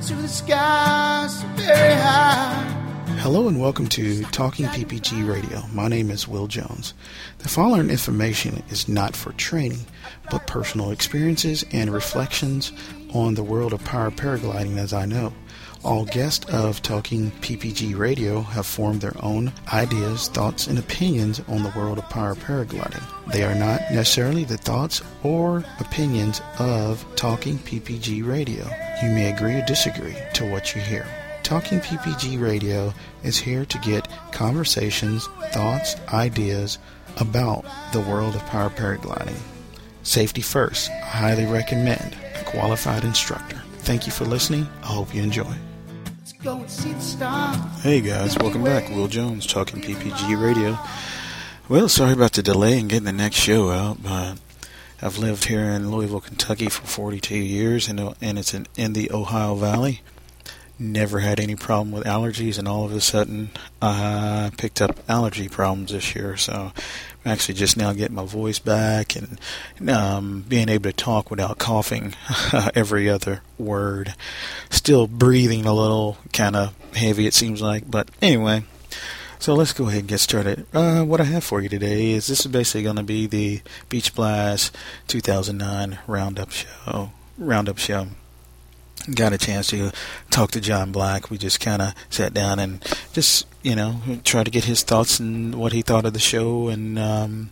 to the sky so very high. Hello and welcome to Talking PPG Radio. My name is Will Jones. The following information is not for training, but personal experiences and reflections on the world of power paragliding as I know. All guests of Talking PPG Radio have formed their own ideas, thoughts, and opinions on the world of power paragliding. They are not necessarily the thoughts or opinions of Talking PPG Radio. You may agree or disagree to what you hear. Talking PPG Radio is here to get conversations, thoughts, ideas about the world of power paragliding. Safety first. I highly recommend a qualified instructor. Thank you for listening. I hope you enjoy. Let's go and see the stars. Hey guys, welcome back. Will Jones, Talking PPG Radio. Well, sorry about the delay in getting the next show out, but I've lived here in Louisville, Kentucky for 42 years, and it's in the Ohio Valley. Never had any problem with allergies, and all of a sudden I picked up allergy problems this year, so I'm actually just now getting my voice back and being able to talk without coughing every other word. Still breathing a little kind of heavy, it seems like, but anyway, so let's go ahead and get started. What I have for you today is this is basically going to be the Beach Blast 2009 Roundup show. Got a chance to talk to John Black. We just kind of sat down and just, tried to get his thoughts and what he thought of the show, and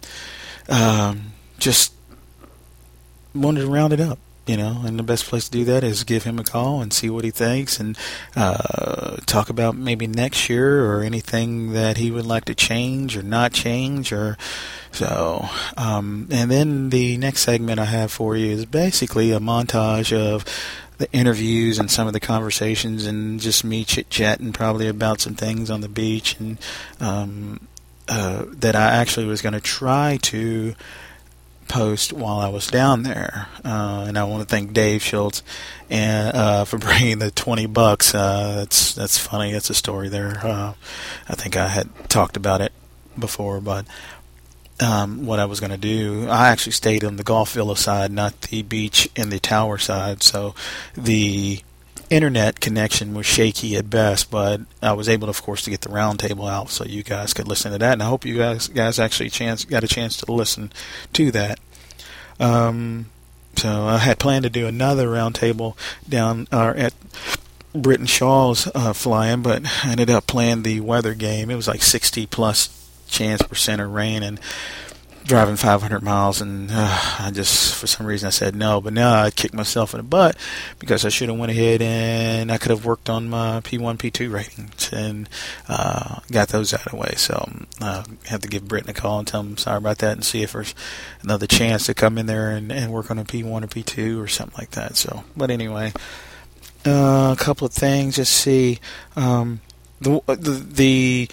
just wanted to round it up, and the best place to do that is give him a call and see what he thinks, and talk about maybe next year or anything that he would like to change or not change, or so. And then the next segment I have for you is basically a montage of the interviews and some of the conversations, and just me chit-chatting probably about some things on the beach, and that I actually was going to try to post while I was down there. And I want to thank Dave Schultz and for bringing the $20. That's funny. That's a story there. I think I had talked about it before, but what I was going to do, I actually stayed on the golf villa side, not the beach and the tower side, so the internet connection was shaky at best, but I was able, of course, to get the round table out so you guys could listen to that, and I hope you guys actually got a chance to listen to that. So I had planned to do another round table down at Britton Shaw's flying, but I ended up playing the weather game. It was like 60+ chance % of rain and driving 500 miles, and I just, for some reason, I said no. But now I kicked myself in the butt because I should have went ahead and I could have worked on my P1, P2 ratings and got those out of the way. So I have to give Britton a call and tell him sorry about that, and see if there's another chance to come in there and work on a P1 or P2 or something like that. So, but anyway, a couple of things. Just see the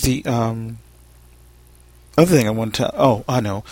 other thing I want to I know.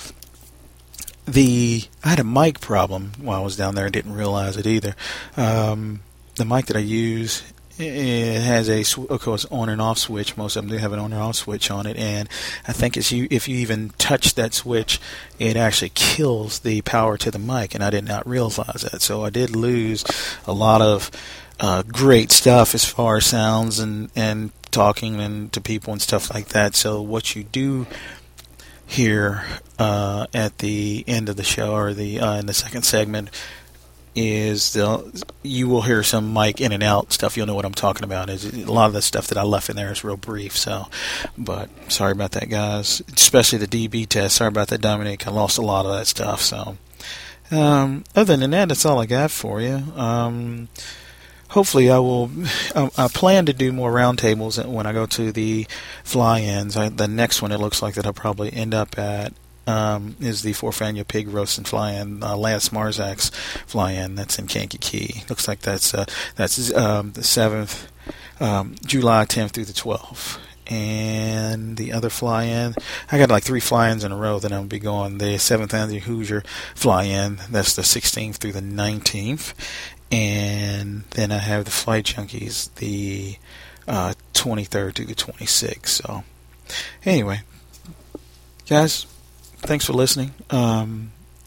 I had a mic problem while I was down there. I didn't realize it either. The mic that I use, it has of course, on and off switch. Most of them do have an on and off switch on it, and I think if you even touch that switch, it actually kills the power to the mic, and I did not realize that. So I did lose a lot of great stuff as far as sounds and talking and to people and stuff like that. So what you do here at the end of the show, or in the second segment, is you will hear some mic in and out stuff. You'll know what I'm talking about. A lot of the stuff that I left in there is real brief. So, but sorry about that, guys. Especially the DB test. Sorry about that, Dominic. I lost a lot of that stuff. So, other than that, that's all I got for you. Hopefully I plan to do more roundtables when I go to the fly-ins. The next one, it looks like, that I'll probably end up at is the Forfania Pig Roast and Fly-In, Lance Marzak's Fly-In. That's in Kankakee. Looks like that's the 7th, July 10th through the 12th. And the other fly-in, I got like 3 fly-ins in a row that I'll be going. The 7th Anthony Hoosier fly-in, that's the 16th through the 19th. And then I have the Flight Junkies, the 23rd to the 26th. So, anyway, guys, thanks for listening.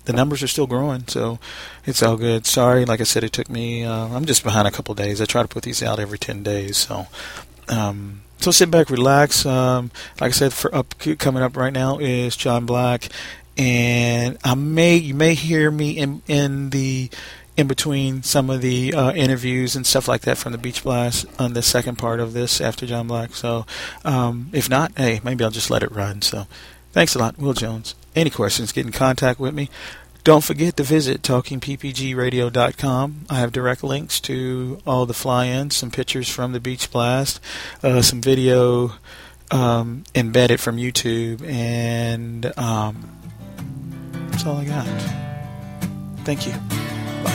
the numbers are still growing, so it's all good. Sorry, like I said, it took me. I'm just behind a couple of days. I try to put these out every 10 days, so. So sit back, relax. Like I said, coming up right now is John Black, and you may hear me in between some of the interviews and stuff like that from the Beach Blast on the second part of this after John Black. So if not, hey, maybe I'll just let it run. So thanks a lot, Will Jones. Any questions, get in contact with me. Don't forget to visit TalkingPPGRadio.com. I have direct links to all the fly-ins, some pictures from the Beach Blast, some video embedded from YouTube, and that's all I got. Thank you. Bye.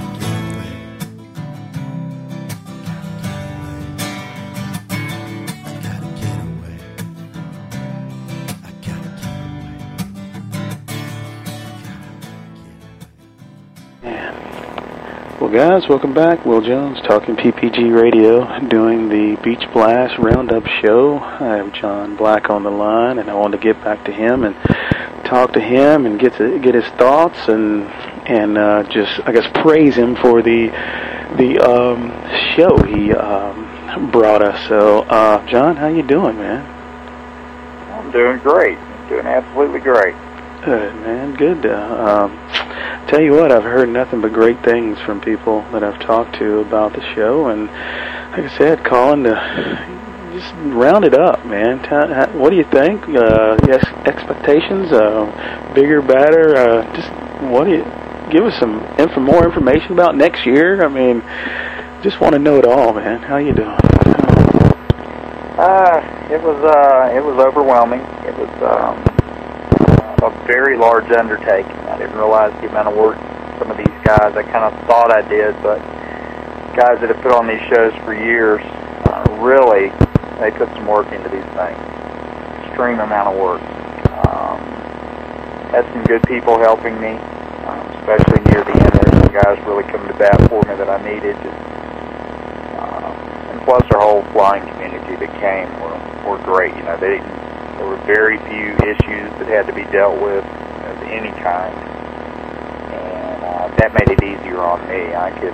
Well, guys, welcome back. Will Jones, Talking PPG Radio, doing the Beach Blast Roundup show. I have John Black on the line, and I wanted to get back to him and talk to him and get his thoughts and just, I guess, praise him for the show he brought us. So, John, how you doing, man? I'm doing great. I'm doing absolutely great. Good, man. Good. Tell you what, I've heard nothing but great things from people that I've talked to about the show, and like I said, calling to just round it up, man. What do you think? Yes, expectations, bigger, better. Just what do you give us some more information about next year? I mean, just want to know it all, man. How you doing? It was overwhelming. It was a very large undertaking. I didn't realize the amount of work some of these guys, I kind of thought I did, but guys that have put on these shows for years, really, they put some work into these things. Extreme amount of work. Had some good people helping me, especially near the end. There's some guys really coming to bat for me that I needed. And plus our whole flying community that came were great. You know, there were very few issues that had to be dealt with of any kind, and that made it easier on me.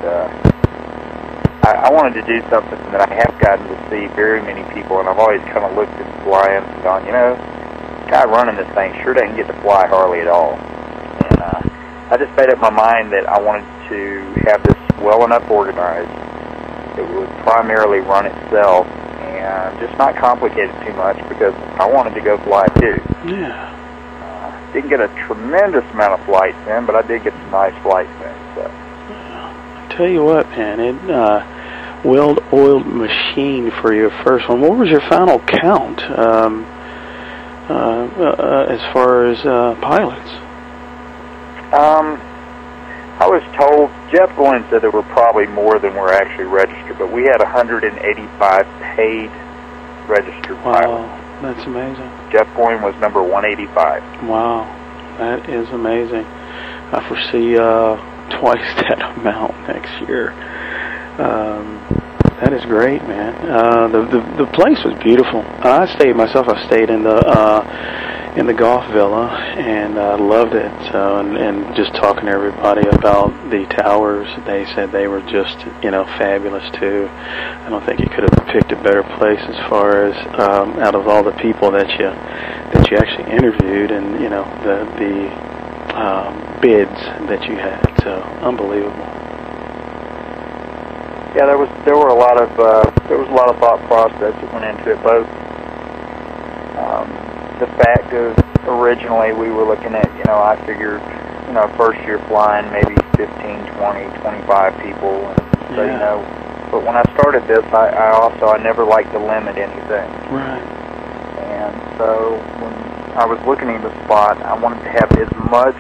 I wanted to do something that I have gotten to see very many people, and I've always kind of looked at flying and gone, you know, the guy running this thing sure doesn't get to fly hardly at all. And I just made up my mind that I wanted to have this well enough organized that would primarily run itself and just not complicate it too much, because I wanted to go fly too. Yeah. Didn't get a tremendous amount of flights in, but I did get some nice flights in. So. I tell you what, man, it well-oiled machine for your first one. What was your final count as far as pilots? I was told, Jeff Goins said there were probably more than were actually registered, but we had 185 paid registered pilots. Wow, that's amazing. Jeff Goins was number 185. Wow, that is amazing. I foresee twice that amount next year. That is great, man. The place was beautiful. I stayed in the golf villa, and I loved it. And just talking to everybody about the towers, they said they were just, fabulous too. I don't think you could have picked a better place as far as out of all the people that you actually interviewed, and the bids that you had. So unbelievable. Yeah, there was a lot of thought process that went into it. Both the fact of originally we were looking at, I figured, first year flying maybe 15, 20, 25 people, and so yeah. But when I started this, I never liked to limit anything. Right. And so when I was looking at the spot, I wanted to have as much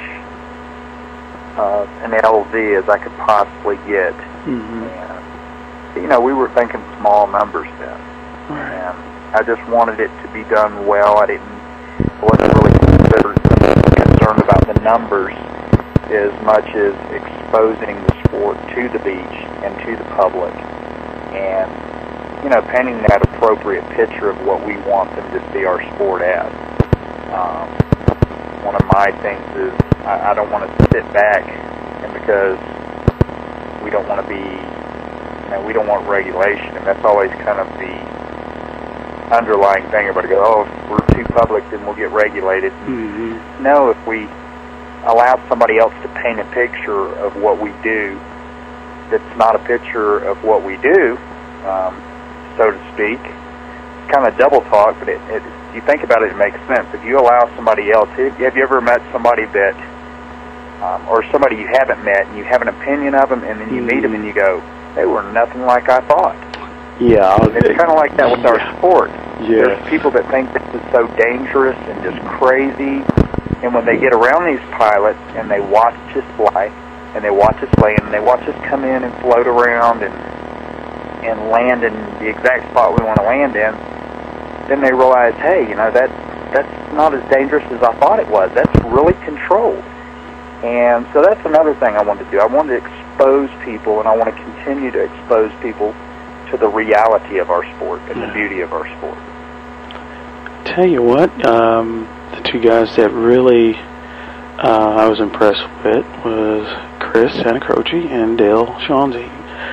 an LV as I could possibly get. Mm-hmm. And, we were thinking small numbers then. Right. And I just wanted it to be done well. I wasn't really concerned about the numbers as much as exposing the sport to the beach and to the public, and painting that appropriate picture of what we want them to see our sport as. one of my things is I don't want to sit back, and because we don't want to be, we don't want regulation, and that's always kind of the underlying thing. Everybody goes, oh, if we're too public, then we'll get regulated. Mm-hmm. No, if we allow somebody else to paint a picture of what we do that's not a picture of what we do, so to speak, it's kind of double talk, but if you think about it, it makes sense. If you allow somebody else, have you ever met somebody that, or somebody you haven't met, and you have an opinion of them, and then you meet them and you go, they were nothing like I thought. Yeah. It's kind of like that with our sport. Yeah. There's people that think this is so dangerous and just crazy, and when they get around these pilots and they watch us fly, and they watch us land, and they watch us come in and float around and land in the exact spot we want to land in, then they realize, hey, that's not as dangerous as I thought it was. That's really controlled. And so that's another thing I wanted to do. I wanted to expose people, and I want to continue to expose people to the reality of our sport and the beauty of our sport. Tell you what, the two guys that really I was impressed with was Chris Santacroce and Dale Shaughnessy.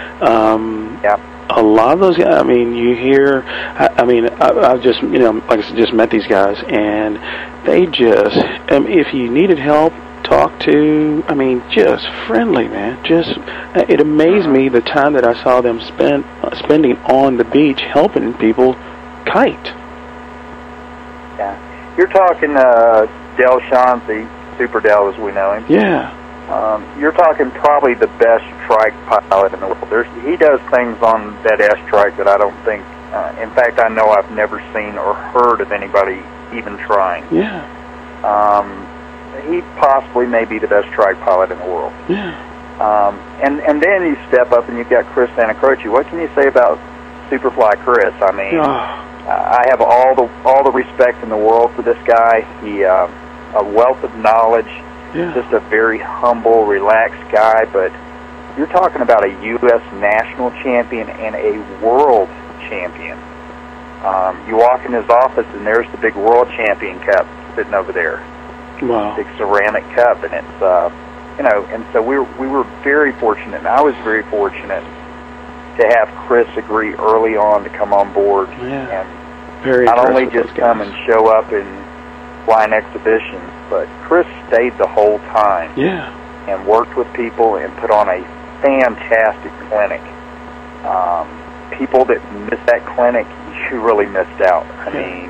A lot of those guys, I mean, you hear, I've just, like I said, just met these guys, and they just, if you needed help, talk to, just friendly, man. It amazed me the time that I saw them spending on the beach helping people kite. Yeah. You're talking Dale Shaughnessy, Super Dale as we know him. Yeah. You're talking probably the best trike pilot in the world. He does things on that S-trike that I don't think, in fact, I know I've never seen or heard of anybody even trying. Yeah. He possibly may be the best trike pilot in the world. Yeah. And then you step up and you've got Chris Santacroce. What can you say about Superfly Chris? I mean, I have all the respect in the world for this guy. He a wealth of knowledge. Yeah. Just a very humble, relaxed guy, but you're talking about a U.S. national champion and a world champion. You walk in his office, and there's the big world champion cup sitting over there. Wow. Big ceramic cup, and it's, and so we were very fortunate, and I was very fortunate to have Chris agree early on to come on board. Yeah. And very not only just come and show up and fly an exhibition, but Chris stayed the whole time. Yeah. And worked with people and put on a fantastic clinic. People that missed that clinic, you really missed out. I mean,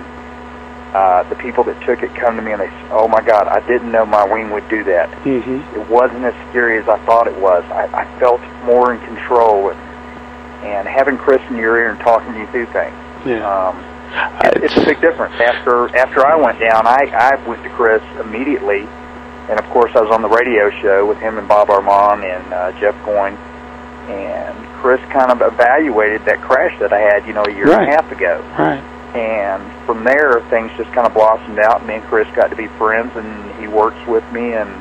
the people that took it come to me and they said, oh my God, I didn't know my wing would do that. Mm-hmm. It wasn't as scary as I thought it was. I felt more in control. And having Chris in your ear and talking to you through things. Yeah. It's a big difference. After I went down, I went to Chris immediately, and of course I was on the radio show with him and Bob Armand and Jeff Goyne, and Chris kind of evaluated that crash that I had, a year and a half ago. Right. And from there, things just kind of blossomed out. Me and Chris got to be friends, and he works with me, and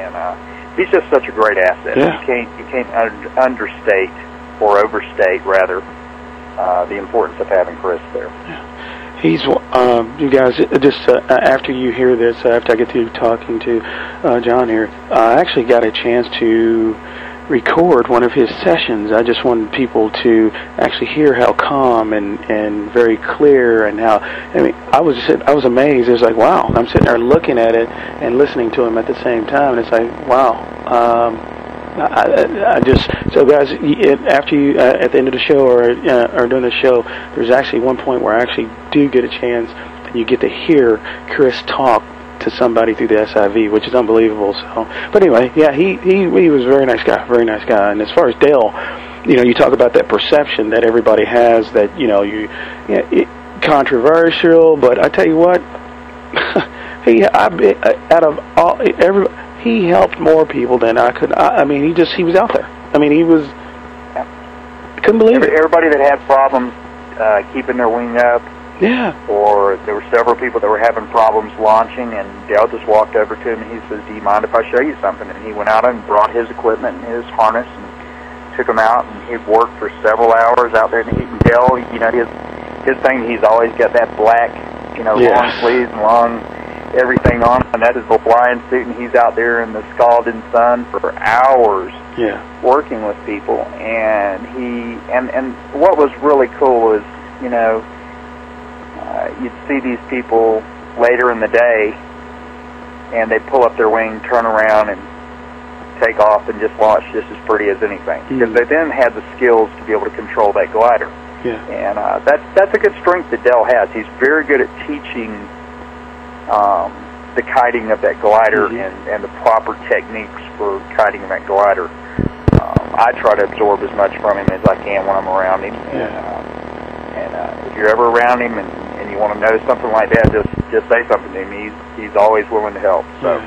he's just such a great asset. Yeah. You can't understate or overstate rather the importance of having Chris there. Yeah. He's, you guys, just after you hear this, after I get through talking to John here, I actually got a chance to record one of his sessions. I just wanted people to actually hear how calm and very clear, and how, I was amazed. It was like, wow, I'm sitting there looking at it and listening to him at the same time, and it's like, wow. So guys, after you, at the end of the show or during the show, there's actually one point where I actually do get a chance, and you get to hear Chris talk to somebody through the SIV, which is unbelievable. So, but anyway, yeah, he was a very nice guy. And as far as Dale, you talk about that perception that everybody has that, controversial, but I tell you what, he helped more people than I could. He was out there. Couldn't believe it. Everybody that had problems keeping their wing up, or there were several people that were having problems launching, and Dale just walked over to him and he says, do you mind if I show you something? And he went out and brought his equipment and his harness and took him out, and he'd worked for several hours out there in the heat. And Dale, his thing, he's always got that black, long sleeves and long everything on, and that is a flying suit, and he's out there in the scalding sun for hours working with people. And and what was really cool is, you know, you'd see these people later in the day, and they pull up their wing, turn around, and take off and just launch just as pretty as anything, because they then had the skills to be able to control that glider. Yeah. And that's a good strength that Dell has. He's very good at teaching the kiting of that glider and the proper techniques for kiting that glider. I try to absorb as much from him as I can when I'm around him. And if you're ever around him and you want to know something like that, just say something to him. He's always willing to help. So.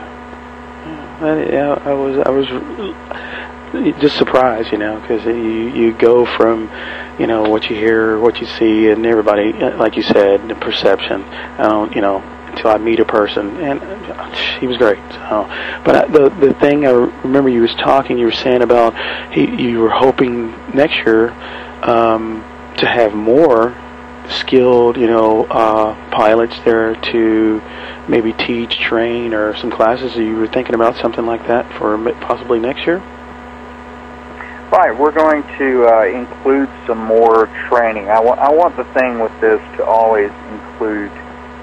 I was just surprised, you know, because you go from, you know, what you hear, what you see, and everybody, like you said, the perception. I don't, you know, until I meet a person, and he was great. So, but the thing I remember you were saying about you were hoping next year to have more skilled, you know, pilots there to maybe teach, train, or some classes. You were thinking about something like that for possibly next year? Right, we're going to include some more training. I want the thing with this to always include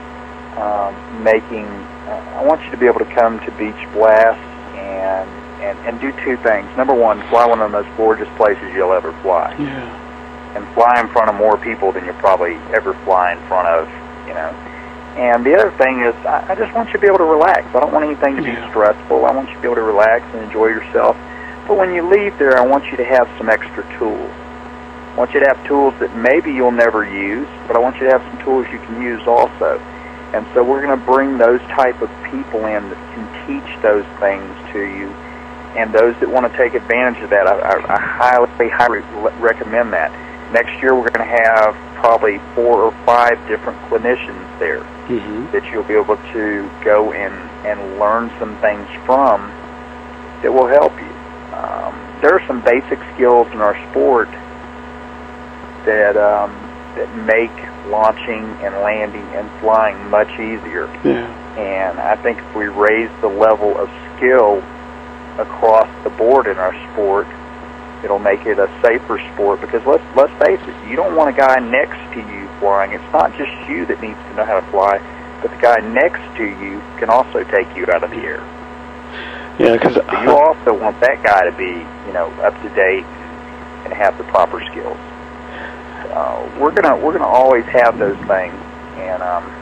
I want you to be able to come to Beach Blast and do two things. Number one, fly one of the most gorgeous places you'll ever fly. Yeah. And fly in front of more people than you'll probably ever fly in front of, you know. And the other thing is, I just want you to be able to relax. I don't want anything to be stressful. I want you to be able to relax and enjoy yourself. But when you leave there, I want you to have some extra tools. I want you to have tools that maybe you'll never use, but I want you to have some tools you can use also. And so we're going to bring those type of people in that can teach those things to you. And those that want to take advantage of that, I highly recommend that. Next year we're going to have probably 4 or 5 different clinicians there that you'll be able to go and learn some things from that will help you. There are some basic skills in our sport that make launching and landing and flying much easier. Yeah. And I think if we raise the level of skill across the board in our sport, it'll make it a safer sport, because let's face it, you don't want a guy next to you flying. It's not just you that needs to know how to fly, but the guy next to you can also take you out of the air. Yeah, because you also want that guy to be, you know, up to date and have the proper skills. We're gonna always have those things, and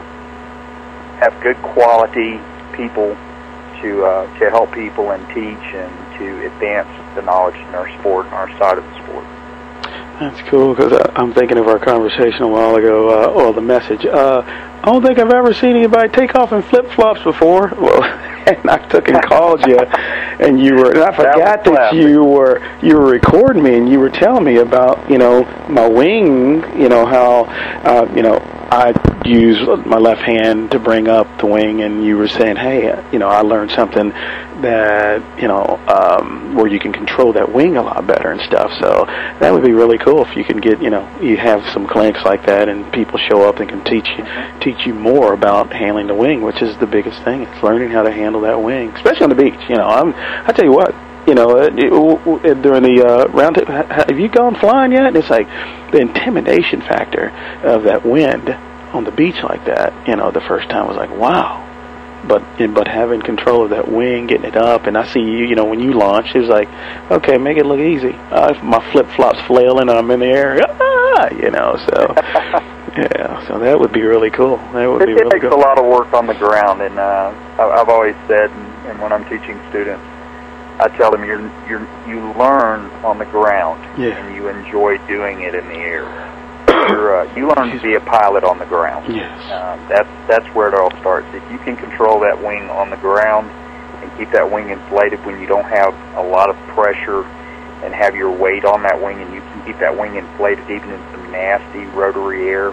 have good quality people to help people and teach and to advance the knowledge in our sport and our side of the sport. That's cool, because I'm thinking of our conversation a while ago, or the message. I don't think I've ever seen anybody take off in flip-flops before. Well, and I took and called you, and I forgot that you were recording me, and you were telling me about, you know, my wing, you know, how, you know, I use my left hand to bring up the wing, and you were saying, hey, you know, I learned something that, you know, where you can control that wing a lot better and stuff. So that would be really cool if you can get, you know, you have some clinics like that, and people show up and can teach you more about handling the wing, which is the biggest thing. It's learning how to handle that wing, especially on the beach. You know, I tell you what, you know, during the round, have you gone flying yet? And it's like the intimidation factor of that wind on the beach like that. You know, the first time was like, wow. But having control of that wing, getting it up, and I see you, you know, when you launch, it was like, okay, make it look easy. My flip-flops flailing, and I'm in the air, you know, so, yeah, so that would be really cool. That would be really cool. It takes a lot of work on the ground, and I've always said, and when I'm teaching students, I tell them you learn on the ground, and you enjoy doing it in the air. You learn to be a pilot on the ground. Yes. That's where it all starts. If you can control that wing on the ground and keep that wing inflated when you don't have a lot of pressure and have your weight on that wing, and you can keep that wing inflated even in some nasty rotary air,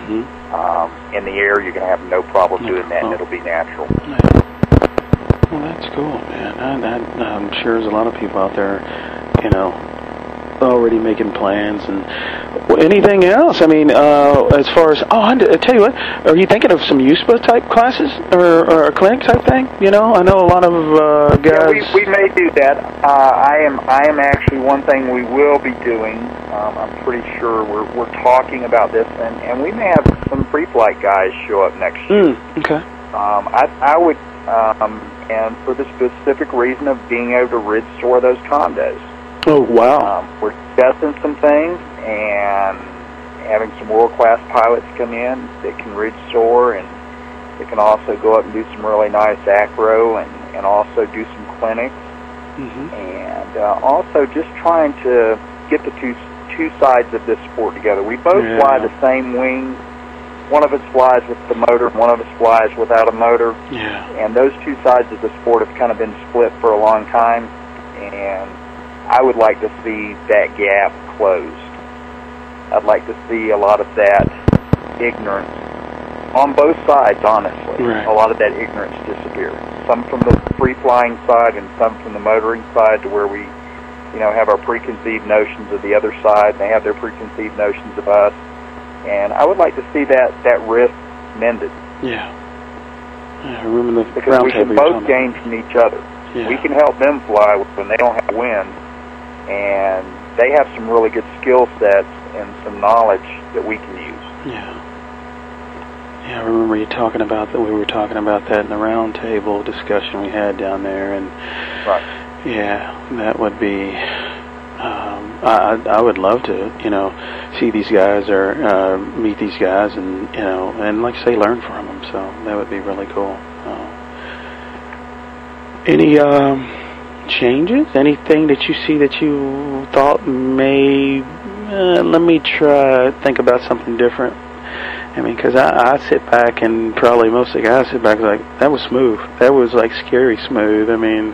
in the air, you're going to have no problem doing that, and it'll be natural. Well, that's cool, man. I'm sure there's a lot of people out there, you know, already making plans. And anything else? I mean, as far as I tell you what, are you thinking of some USPA type classes or a clinic type thing? You know, I know a lot of guys. Yeah, we may do that. I am actually one thing we will be doing. I'm pretty sure we're talking about this, and we may have some pre-flight guys show up next year. Okay. I would, and for the specific reason of being able to ridge soar those condos. Oh, wow. We're testing some things and having some world-class pilots come in that can ridge soar, and they can also go up and do some really nice acro and also do some clinics. Mm-hmm. And also just trying to get the two sides of this sport together. We both fly the same wing. One of us flies with the motor, one of us flies without a motor. Yeah. And those two sides of the sport have kind of been split for a long time, and I would like to see that gap closed. I'd like to see a lot of that ignorance on both sides, honestly. Right. A lot of that ignorance disappear. Some from the free-flying side and some from the motoring side, to where we, you know, have our preconceived notions of the other side, and they have their preconceived notions of us. And I would like to see that rift mended. Yeah. I remember the because we can both gain from each other. Yeah. We can help them fly when they don't have wind, and they have some really good skill sets and some knowledge that we can use. Yeah. Yeah, I remember you talking about that. We were talking about that in the round table discussion we had down there, and right. Yeah, that would be. I would love to, you know, see these guys or meet these guys, and you know, and like I say, learn from them. So that would be really cool. Any changes? Anything that you see that you thought may? Let me think about something different. I mean, because I sit back, and probably most of the guys sit back like, that was smooth. That was like scary smooth. I mean,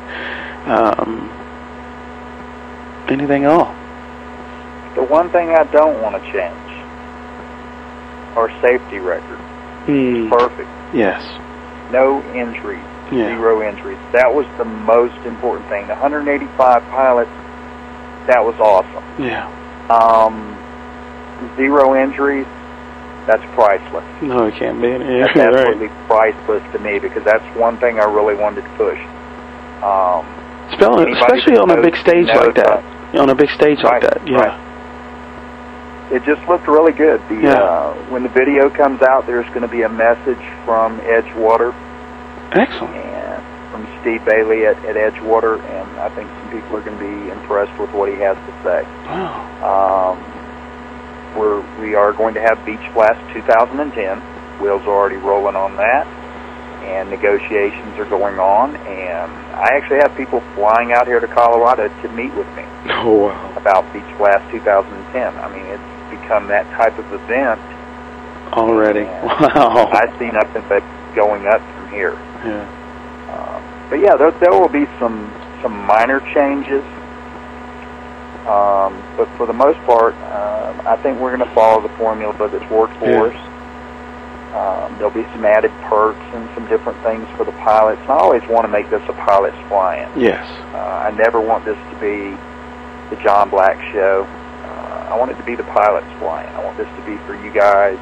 anything else? The one thing I don't want to change, our safety record. Perfect. Yes. No injuries. Yeah. 0 injuries. That was the most important thing. The 185 pilots, that was awesome. Yeah. 0 injuries, that's priceless. No, it can't be. Yeah, that's absolutely priceless to me, because that's one thing I really wanted to push. Especially on a big stage like that. On a big stage like that, yeah. Right. It just looked really good. When the video comes out, there's going to be a message from Edgewater. Excellent. And from Steve Bailey at Edgewater, and I think some people are going to be impressed with what he has to say. Wow. We are going to have Beach Blast 2010. Wheels are already rolling on that, and negotiations are going on, and I actually have people flying out here to Colorado to meet with me. Oh, wow. About Beach Blast 2010. I mean, it's become that type of event already. Wow. I see nothing but going up from here. Yeah. But yeah, there will be some minor changes. But for the most part, I think we're going to follow the formula that's worked for us. There'll be some added perks and some different things for the pilots. And I always want to make this a pilot's fly-in. Yes. I never want this to be the John Black show. I want it to be the pilot's fly-in. I want this to be for you guys.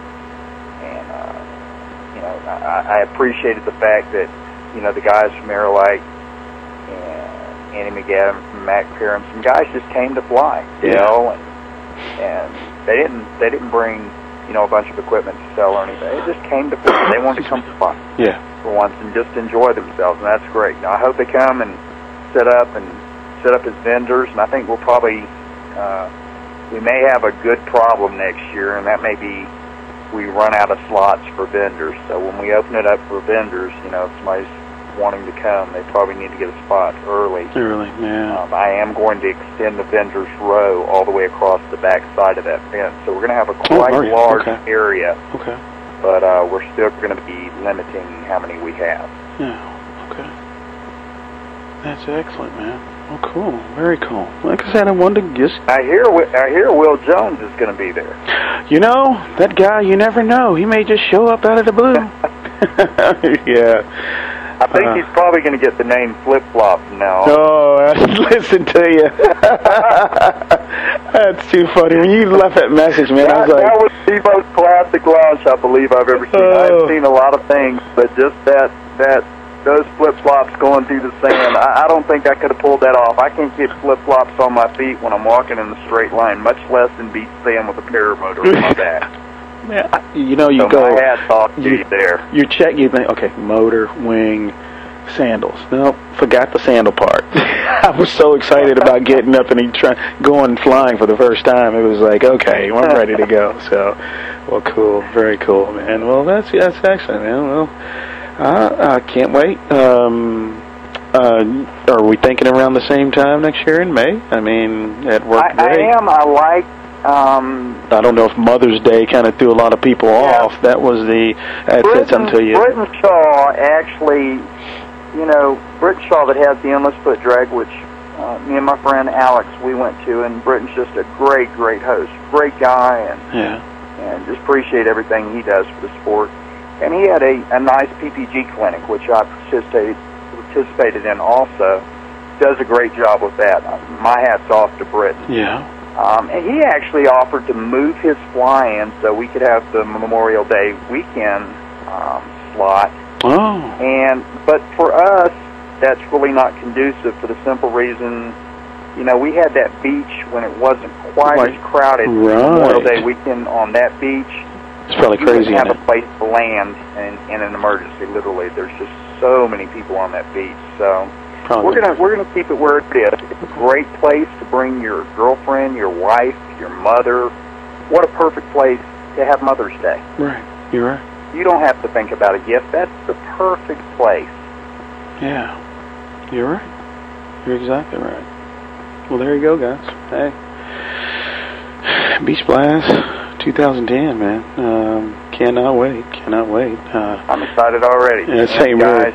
I appreciated the fact that, you know, the guys from Aerolite and Andy McAdam from Mac Perrin, some guys just came to fly, you know, and they didn't bring, you know, a bunch of equipment to sell or anything. They just came to fly. They wanted to come to fly for once and just enjoy themselves, and that's great. Now, I hope they come and set up as vendors, and I think we'll probably we may have a good problem next year, and that may be we run out of slots for vendors. So when we open it up for vendors, you know, if somebody's wanting to come, they probably need to get a spot early. I am going to extend the vendors row all the way across the back side of that fence, so we're going to have a quite large area. Okay. But we're still going to be limiting how many we have. Yeah. Okay. That's excellent, man. Oh, cool. Very cool. Like I said, I wanted to just... I hear Will Jones is going to be there. You know, that guy, you never know. He may just show up out of the blue. Yeah. I think he's probably going to get the name Flip Flop from now on. Oh, listen to you. That's too funny. When you left that message, man, I was like... That was the most classic launch I believe I've ever seen. I've seen a lot of things, but just those flip-flops going through the sand, I don't think I could have pulled that off. I can't keep flip-flops on my feet when I'm walking in the straight line, much less in beat sand with a paramotor on my back. Yeah, you know, you so go... my hat's off to you there. You check, you think, okay, motor, wing, sandals. No, forgot the sandal part. I was so excited about getting up and going flying for the first time. It was like, okay, I'm ready to go. So, well, cool, very cool, man. Well, that's excellent, man. Well, I can't wait. Are we thinking around the same time next year in May? I mean, that worked great. I am. I like... I don't know if Mother's Day kind of threw a lot of people off. That was that said something to you. Britton Shaw actually, Britton Shaw that has the Endless Foot Drag, which me and my friend Alex, we went to, and Britton's just a great host, great guy, and just appreciate everything he does for the sport. And he had a nice PPG clinic, which I participated in also. Does a great job with that. My hat's off to Britton. Yeah. And he actually offered to move his fly-in so we could have the Memorial Day weekend slot. Oh. But for us, that's really not conducive for the simple reason, we had that beach when it wasn't quite as crowded. Right. Memorial Day weekend on that beach. It's probably crazy. You wouldn't have a place to land in an emergency. Literally, there's just so many people on that beach. So. Probably. We're gonna keep it where it is. It's a great place to bring your girlfriend, your wife, your mother. What a perfect place to have Mother's Day. Right. You're right. You don't have to think about a gift. That's the perfect place. Yeah. You're right. You're exactly right. Well, there you go, guys. Hey. Beach Blast 2010, man. Cannot wait. I'm excited already. Yeah, same guys.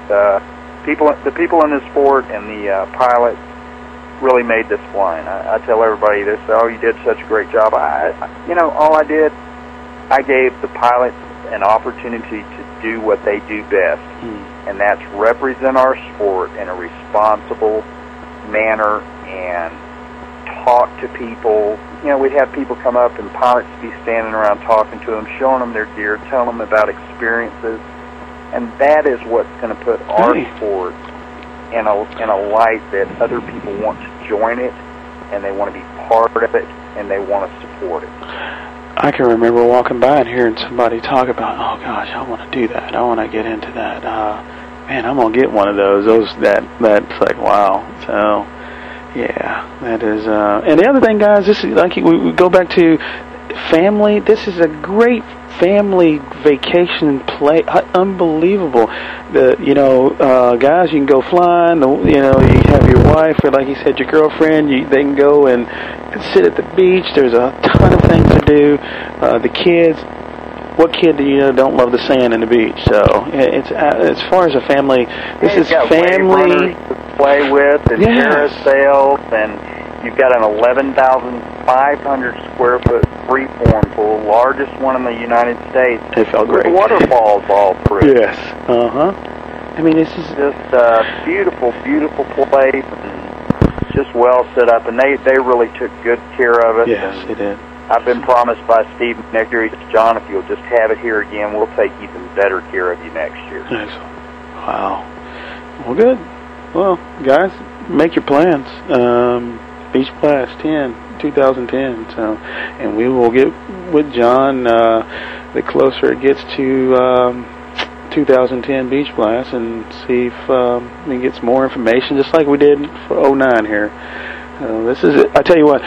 The people in this sport and the pilots really made this flying. I tell everybody this, oh, you did such a great job. All I did, I gave the pilots an opportunity to do what they do best, and that's represent our sport in a responsible manner and talk to people. We'd have people come up and pilots be standing around talking to them, showing them their gear, telling them about experiences. And that is what's going to put our sport in a light that other people want to join it, and they want to be part of it, and they want to support it. I can remember walking by and hearing somebody talk about, oh gosh, I want to do that. I want to get into that. Man, I'm gonna get one of those. That's like wow. So yeah, that is. And the other thing, guys, this is like we go back to family. This is a great family vacation play. Unbelievable. Guys, you can go flying. You have your wife, or like you said, your girlfriend. They can go and sit at the beach. There's a ton of things to do. The kids. What kid don't love the sand and the beach? So it's as far as a family. This is family to play with and parasails, and you've got an 11,500 square foot freeform pool, largest one in the United States. It felt great. With waterfalls all through. Yes. I mean, this is just a beautiful, beautiful place, and just well set up, and they really took good care of it. Yes, they did. I've been promised by Steve Nectar, he says, John, if you'll just have it here again, we'll take even better care of you next year. Excellent. Wow. Well, good. Well, guys, make your plans. Beach Blast 2010. So, and we will get with John the closer it gets to 2010 Beach Blast and see if we can get some more information, just like we did for 09 here. This is it. I tell you what.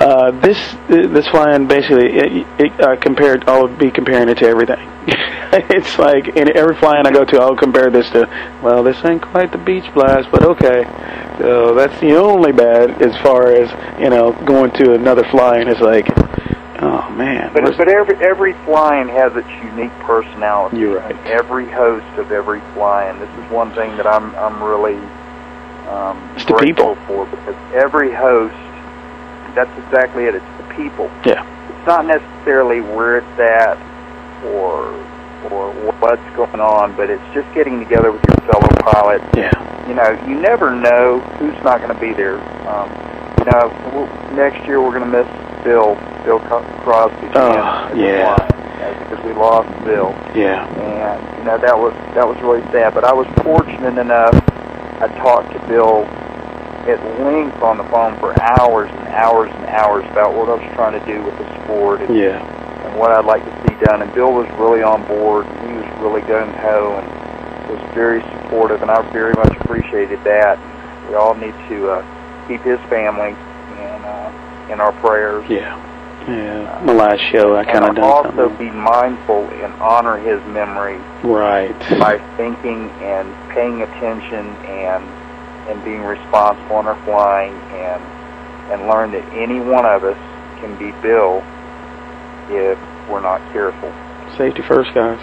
This flying basically I would be comparing it to everything. It's like in every flying I go to, I'll compare this to. Well, this ain't quite the Beach Blast, but okay. So that's the only bad as far as going to another flying. It's like, oh man. But every flying has its unique personality. You're right. Every host of every flying. This is one thing that I'm really grateful for, because every host. That's exactly it. It's the people. Yeah. It's not necessarily where it's at or or what's going on, but it's just getting together with your fellow pilots. Yeah. You know, you never know who's not going to be there. You know, next year we're going to miss Bill Crosby. Yeah. Because we lost Bill. Yeah. And you know that was really sad. But I was fortunate enough. I talked to Bill at length on the phone for hours and hours and hours about what I was trying to do with the sport and, and what I'd like to see done. And Bill was really on board. He was really gung-ho and was very supportive, and I very much appreciated that. We all need to keep his family in our prayers. Yeah. My last show, I kind of done also something. be mindful and honor his memory. Right. By thinking and paying attention and being responsible in our flying and learn that any one of us can be Bill if we're not careful. Safety first, guys.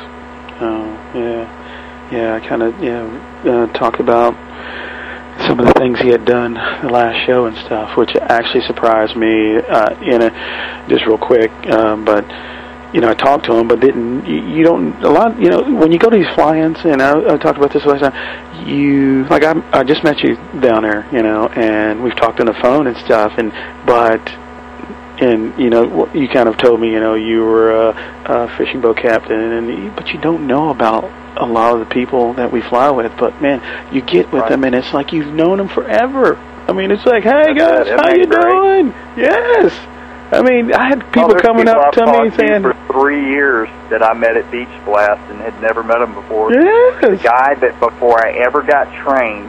I kind of talked about some of the things he had done the last show and stuff, which actually surprised me. Just real quick, but you know, I talked to him, but didn't. You don't a lot. You know, when you go to these fly-ins, and I talked about this last time. I just met you down there, you know, and we've talked on the phone and stuff, and you know, you kind of told me, you know, you were a fishing boat captain, but you don't know about a lot of the people that we fly with. But man, you get with them, and it's like you've known them forever. I mean, it's like, hey guys, how you doing? Yes. I mean, I had people coming up to me saying, for 3 years that I met at Beach Blast and had never met him before. Yes. The guy that before I ever got trained,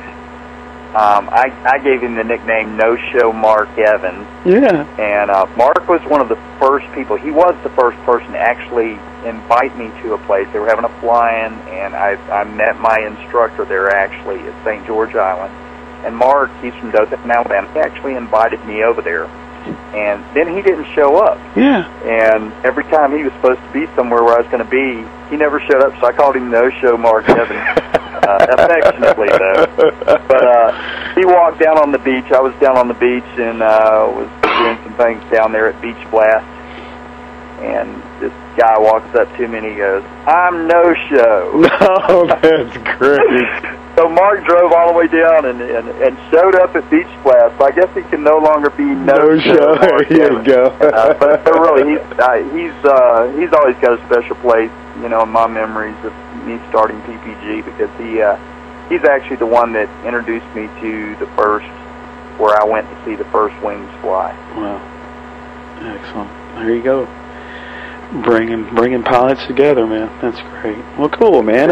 I gave him the nickname No Show Mark Evans. Yeah. And Mark was one of the first people. He was the first person to actually invite me to a place. They were having a fly-in, and I met my instructor there actually at St. George Island. And Mark, he's from Dothan, Alabama. He actually invited me over there. And then he didn't show up. Yeah. And every time he was supposed to be somewhere where I was going to be, he never showed up, so I called him No Show Mark Evans, affectionately, though. But he walked down on the beach. I was down on the beach and was doing some things down there at Beach Blast. And this guy walks up to me and he goes, "I'm No Show." Oh, that's great. So Mark drove all the way down and showed up at Beach Blast. So I guess he can no longer be No Show. Here you go. But really, he's always got a special place, you know, in my memories of me starting PPG, because he's actually the one that introduced me to the first, where I went to see the first wings fly. Wow, excellent. There you go. Bringing pilots together, man. That's great. Well, cool, man.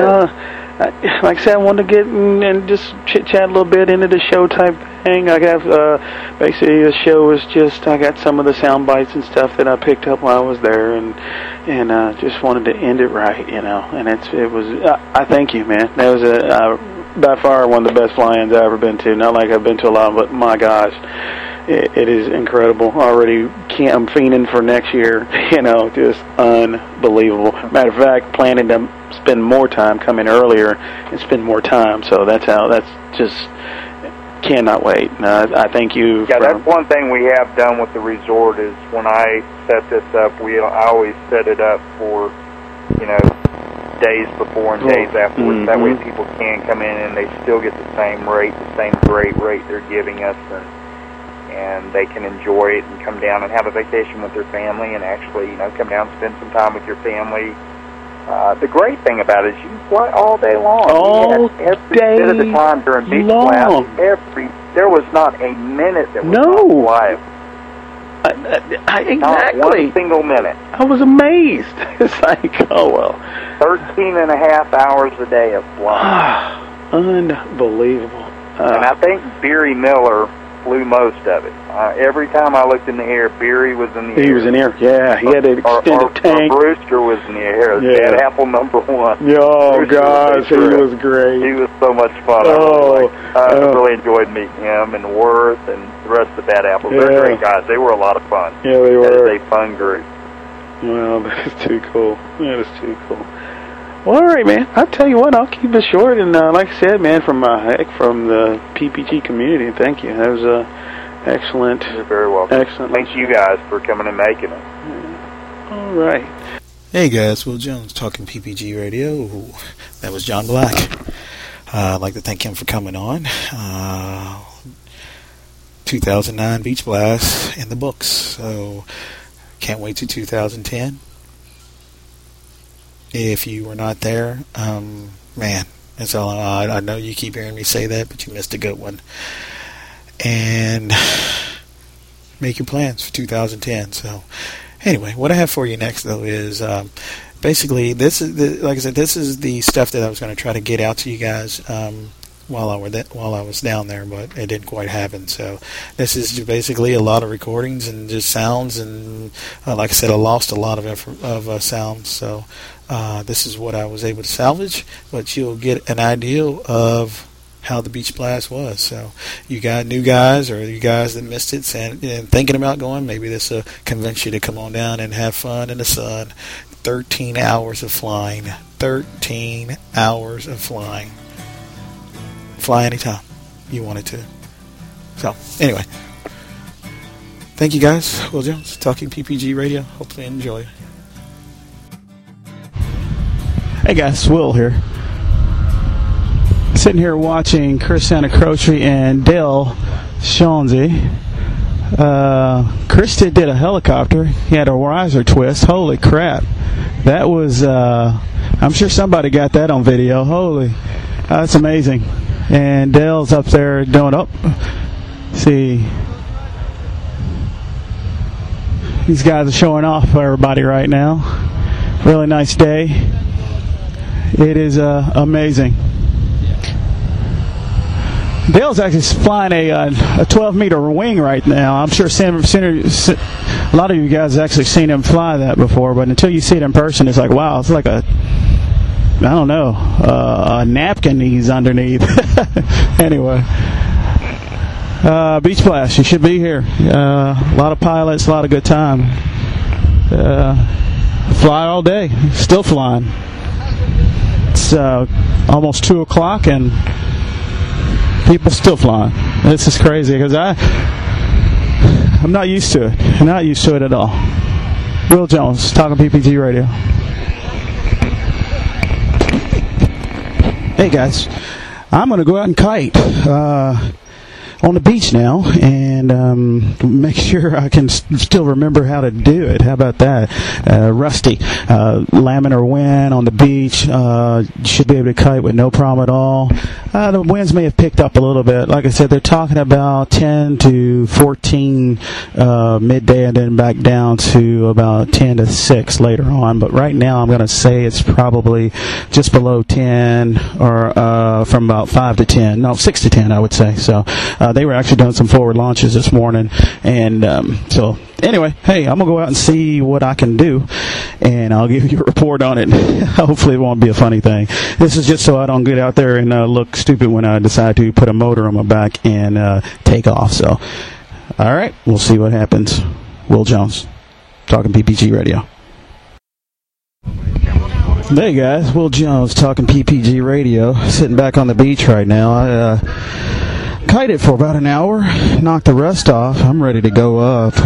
Like I said, I wanted to get in and just chit-chat a little bit into the show type thing. I got, basically the show was just, I got some of the sound bites and stuff that I picked up while I was there, and just wanted to end it right, you know. And it was, I thank you, man. That was by far one of the best fly-ins I've ever been to. Not like I've been to a lot, but my gosh, it is incredible. Already I'm fiending for next year, you know, just unbelievable. Matter of fact, planning to spend more time, come in earlier and spend more time. So that's just cannot wait. I thank you. Yeah, that's one thing we have done with the resort is when I set this up, I always set it up for, you know, days before and days afterwards. Mm-hmm. That way people can come in and they still get the same rate, the same great rate they're giving us, and they can enjoy it and come down and have a vacation with their family and actually, you know, come down and spend some time with your family. The great thing about it is you can fly all day long. All every day bit of the time during Beach Blast, there was not a minute that was not flying. Exactly. Not one single minute. I was amazed. It's like, oh well. 13 and a half hours a day of flying. Unbelievable. And I think Beery Miller flew most of it. Every time I looked in the air, Beery was in the air. He was in the air, yeah. He had an extended tank. Brewster was in the air. Bad Apple number 1. Oh, gosh, he was great. He was so much fun. I really enjoyed meeting him and Worth and the rest of the Bad Apples. They're great guys. They were a lot of fun. Yeah, they were. That is a fun group. Well, that is too cool. That is too cool. Well, all right, man. I'll tell you what, I'll keep it short. And like I said, man, from the PPG community, thank you. That was excellent. You're very welcome. Excellent. Thank you guys for coming and making it. Yeah. All right. Hey guys, Will Jones talking PPG Radio. That was John Black. I'd like to thank him for coming on. 2009 Beach Blast in the books, so can't wait to 2010. If you were not there, man, that's all. I know you keep hearing me say that, but you missed a good one. And make your plans for 2010. So anyway, what I have for you next, though, is basically this is like I said, this is the stuff that I was going to try to get out to you guys while I was down there, but it didn't quite happen. So this is basically a lot of recordings and just sounds, and like I said, I lost a lot of sounds. So this is what I was able to salvage, but you'll get an idea of how the Beach Blast was. So you got new guys, or you guys that missed it and thinking about going, maybe this will convince you to come on down and have fun in the sun. 13 hours of flying. 13 hours of flying. Fly anytime you wanted to. So anyway, thank you guys. Will Jones, talking PPG Radio. Hopefully you enjoy. Hey guys, Will here. Sitting here watching Chris Santacroce and Dale Shaughnessy. Chris did a helicopter. He had a riser twist. Holy crap. That was, I'm sure somebody got that on video. Holy, that's amazing. And Dale's up there doing, see, these guys are showing off for everybody right now. Really nice day. It is amazing. Dale's actually flying a 12-meter wing right now. I'm sure a lot of you guys have actually seen him fly that before, but until you see it in person, it's like, wow, it's like a napkin he's underneath. Anyway, Beach Blast, you should be here. A lot of pilots, a lot of good time. Fly all day, still flying. It's almost 2 o'clock and people still flying. This is crazy because I'm not used to it. I'm not used to it at all. Will Jones, talking PPG Radio. Hey guys, I'm going to go out and kite on the beach now and make sure I can still remember how to do it. How about that? Rusty. Laminar wind on the beach. Should be able to kite with no problem at all. The winds may have picked up a little bit. Like I said, they're talking about 10 to 14 midday and then back down to about 10 to 6 later on. But right now I'm going to say it's probably just below 10 or from about 5 to 10. No, 6 to 10 I would say. So they were actually doing some forward launches this morning. And so anyway, hey, I'm going to go out and see what I can do. And I'll give you a report on it. Hopefully it won't be a funny thing. This is just so I don't get out there and look stupid when I decide to put a motor on my back and take off. So, all right, we'll see what happens. Will Jones, talking PPG Radio. Hey guys, Will Jones, talking PPG Radio. Sitting back on the beach right now. I kited for about an hour, knocked the rust off. I'm ready to go up.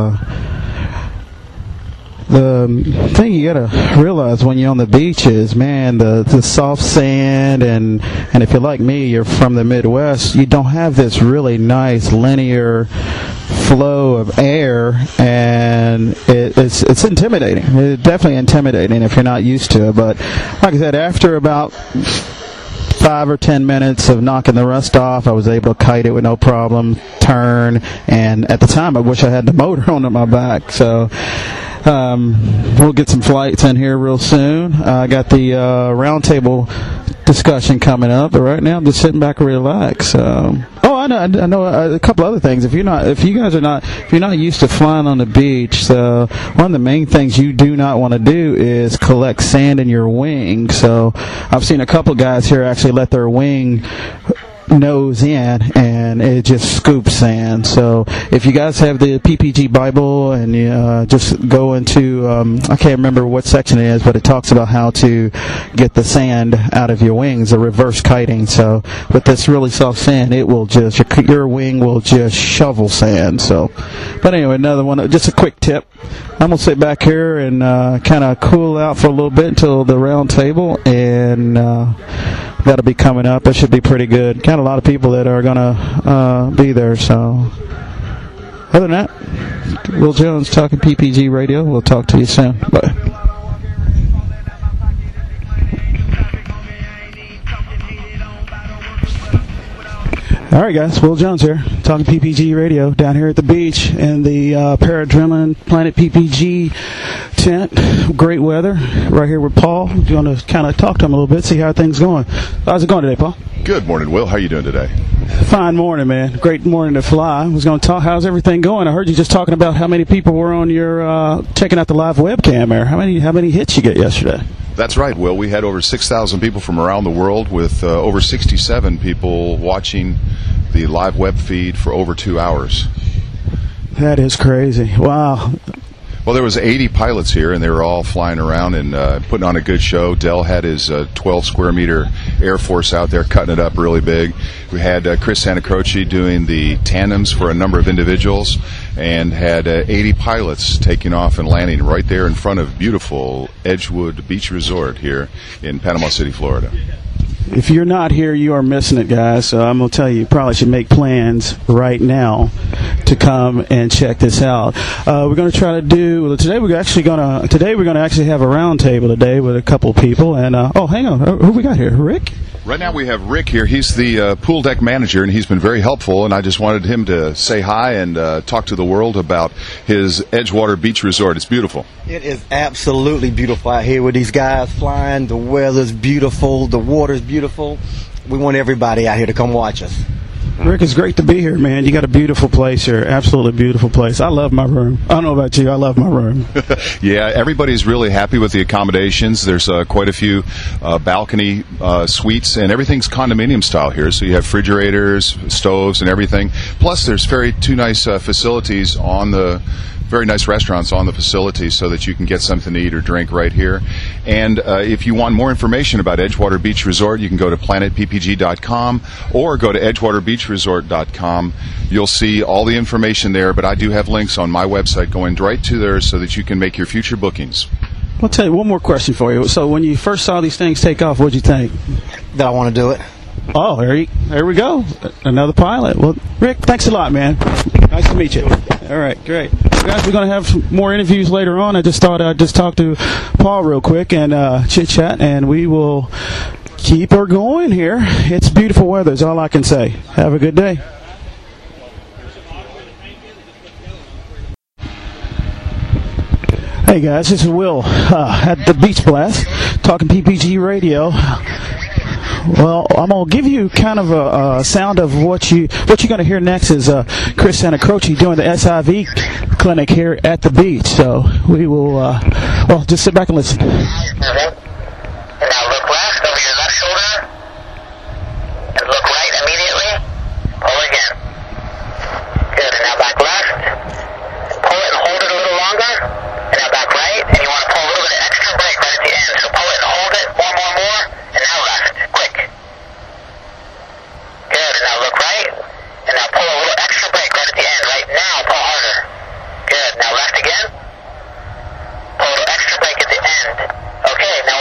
The thing you gotta realize when you're on the beach is, man, the soft sand, and if you're like me, you're from the Midwest, you don't have this really nice linear flow of air, and it's intimidating. It's definitely intimidating if you're not used to it. But like I said, after about 5 or 10 minutes of knocking the rust off, I was able to kite it with no problem, turn, and at the time I wish I had the motor on my back. So we'll get some flights in here real soon. I got the roundtable discussion coming up, but right now I'm just sitting back and relax. I know a couple other things. If you're not used to flying on the beach, so one of the main things you do not want to do is collect sand in your wing. So I've seen a couple guys here actually let their wing nose in, and it just scoops sand. So if you guys have the PPG Bible and you just go into, I can't remember what section it is, but it talks about how to get the sand out of your wings, the reverse kiting. So with this really soft sand, it will just, your wing will just shovel sand. So, but anyway, another one, just a quick tip. I'm going to sit back here and kind of cool out for a little bit until the round table, and that'll be coming up. It should be pretty good. Got a lot of people that are going to be there. So other than that, Will Jones talking PPG Radio. We'll talk to you soon. Bye. All right, guys. Will Jones here, talking PPG Radio down here at the beach in the Paradrenaline Planet PPG tent. Great weather. Right here with Paul. You want to kind of talk to him a little bit, see how things going. How's it going today, Paul? Good morning, Will. How are you doing today? Fine morning, man. Great morning to fly. I was going to talk. How's everything going? I heard you just talking about how many people were on your checking out the live webcam there. How many hits you get yesterday? That's right, Will. We had over 6,000 people from around the world, with over 67 people watching the live web feed for over 2 hours. That is crazy. Wow. Well, there was 80 pilots here, and they were all flying around and putting on a good show. Dell had his 12-square-meter Air Force out there cutting it up really big. We had Chris Santacroce doing the tandems for a number of individuals, and had 80 pilots taking off and landing right there in front of beautiful Edgewood Beach Resort here in Panama City, Florida. If you're not here, you are missing it, guys. So I'm going to tell you, you probably should make plans right now to come and check this out. We're going to try to do today. We're going to actually have a round table today with a couple people. And hang on, who we got here? Rick? Right now we have Rick here. He's the pool deck manager, and he's been very helpful. And I just wanted him to say hi and talk to the world about his Edgewater Beach Resort. It's beautiful. It is absolutely beautiful out here with these guys flying. The weather's beautiful. The water's beautiful. We want everybody out here to come watch us. Rick, it's great to be here, man. You got a beautiful place here. Absolutely beautiful place. I love my room. I don't know about you. I love my room. Yeah, everybody's really happy with the accommodations. There's quite a few balcony suites, and everything's condominium style here. So you have refrigerators, stoves, and everything. Plus, there's two nice facilities on the very nice restaurants on the facility so that you can get something to eat or drink right here. And if you want more information about Edgewater Beach Resort, you can go to planetppg.com or go to edgewaterbeachresort.com. You'll see all the information there, but I do have links on my website going right to there so that you can make your future bookings. I'll tell you one more question for you. So when you first saw these things take off, what did you think? That I want to do it. Oh, there we go. Another pilot. Well, Rick, thanks a lot, man. Nice to meet you. All right, great. Guys, we're going to have some more interviews later on. I just thought I'd just talk to Paul real quick and chit-chat, and we will keep her going here. It's beautiful weather is all I can say. Have a good day. Hey, guys, this is Will at the Beach Blast, talking PPG Radio. Well, I'm going to give you kind of a sound of what you're going to hear next is Chris Santacroce doing the SIV clinic here at the beach. So we will, just sit back and listen. And now look left over your left shoulder. And look right immediately. Pull again. Good. And now back left. Pull it and hold it a little longer. And now back right. And you want to pull a little bit of extra brake right at the end. So pull it and hold it. More. And now left. Quick. Good. And now look right. And now pull a little extra brake right at the end. Right now, pull harder. Good. Now left again. Pull a little extra brake at the end. Okay. Now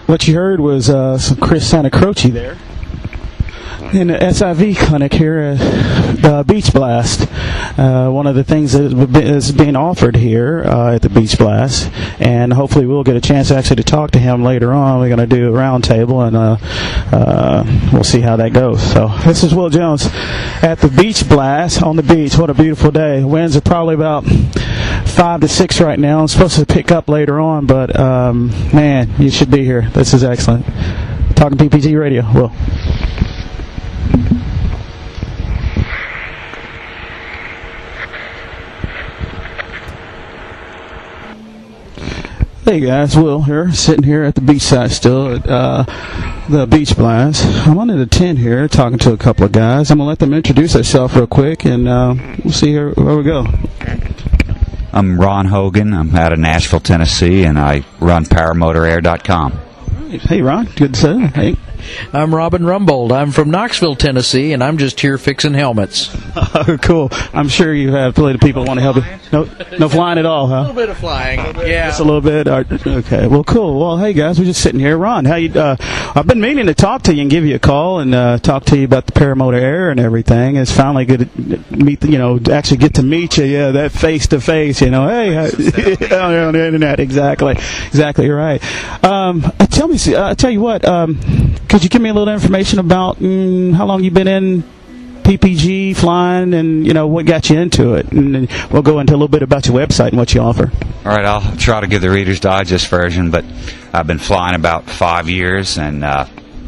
what you heard was some Chris Santacroce there in the SIV clinic here at Beach Blast. One of the things that is being offered here at the Beach Blast, and hopefully we'll get a chance actually to talk to him later on. We're going to do a round table, and we'll see how that goes. So this is Will Jones at the Beach Blast on the beach. What a beautiful day. Winds are probably about 5 to 6 right now. It's supposed to pick up later on, but man, you should be here. This is excellent. Talking PPG Radio. Will. Hey guys, Will here, sitting here at the beachside still at the Beach Blast. I'm under the tent here talking to a couple of guys. I'm going to let them introduce themselves real quick, and we'll see where we go. I'm Ron Hogan. I'm out of Nashville, Tennessee, and I run ParamotorAir.com. Hey Ron, good to see you. Hey. I'm Robin Rumbold. I'm from Knoxville, Tennessee, and I'm just here fixing helmets. Oh, cool. I'm sure you have plenty of people want to help you. No flying at all, huh? A little bit of flying, yeah. Just a little bit? Okay, well, cool. Well, hey, guys, we're just sitting here. Ron, how you? I've been meaning to talk to you and give you a call and talk to you about the Paramotor Air and everything. It's finally good to meet, actually get to meet you, that face-to-face, hey, on the internet, exactly right. Tell you what, could you give me a little information about how long you've been in PPG flying and what got you into it, and then we'll go into a little bit about your website and what you offer. All right, I'll try to give the Reader's Digest version, but I've been flying about 5 years, and I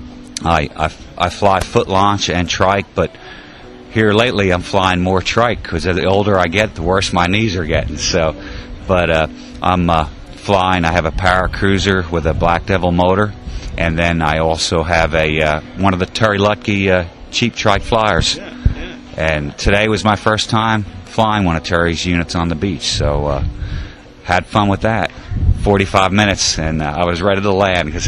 fly foot launch and trike, but here lately I'm flying more trike because the older I get, the worse my knees are getting. So, but I'm flying. I have a Power Cruiser with a Black Devil motor. And then I also have one of the Terry Lutke cheap trike flyers. And today was my first time flying one of Terry's units on the beach. So had fun with that. 45 minutes, and I was ready to land because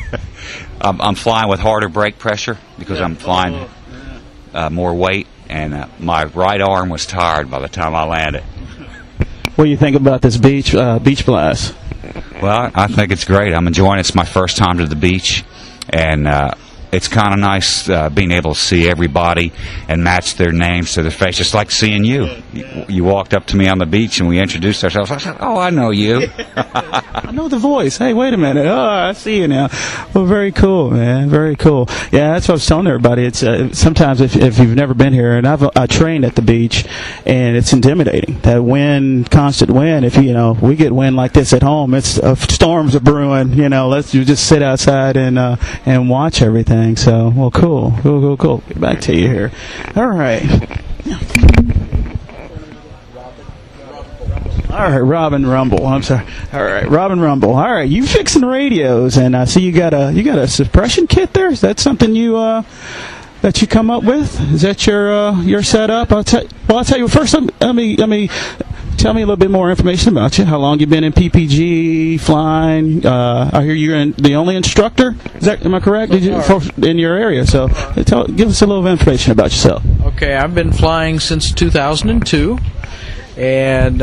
I'm flying with harder brake pressure because I'm flying more weight. And my right arm was tired by the time I landed. What do you think about this Beach Blast? Well, I think it's great. I'm enjoying it. It's my first time to the beach, and it's kind of nice being able to see everybody and match their names to their face, just like seeing you. You walked up to me on the beach, and we introduced ourselves. I said, oh, I know you. I know the voice. Hey, wait a minute. Oh, I see you now. Well, very cool, man. Very cool. Yeah, that's what I was telling everybody. It's sometimes if you've never been here, and I trained at the beach, and it's intimidating. That wind, constant wind. If we get wind like this at home, it's storms are brewing. Let's just sit outside and watch everything. So, well, cool. Get back to you here. All right. All right, Robin Rumble. I'm sorry. All right, Robin Rumble. All right, you fixing radios, and I see you got a suppression kit there. Is that something that you come up with? Is that your setup? I'll tell you first. Let me tell me a little bit more information about you. How long you been in PPG flying? I hear you're the only instructor. Am I correct? In your area? So give us a little information about yourself. Okay, I've been flying since 2002, and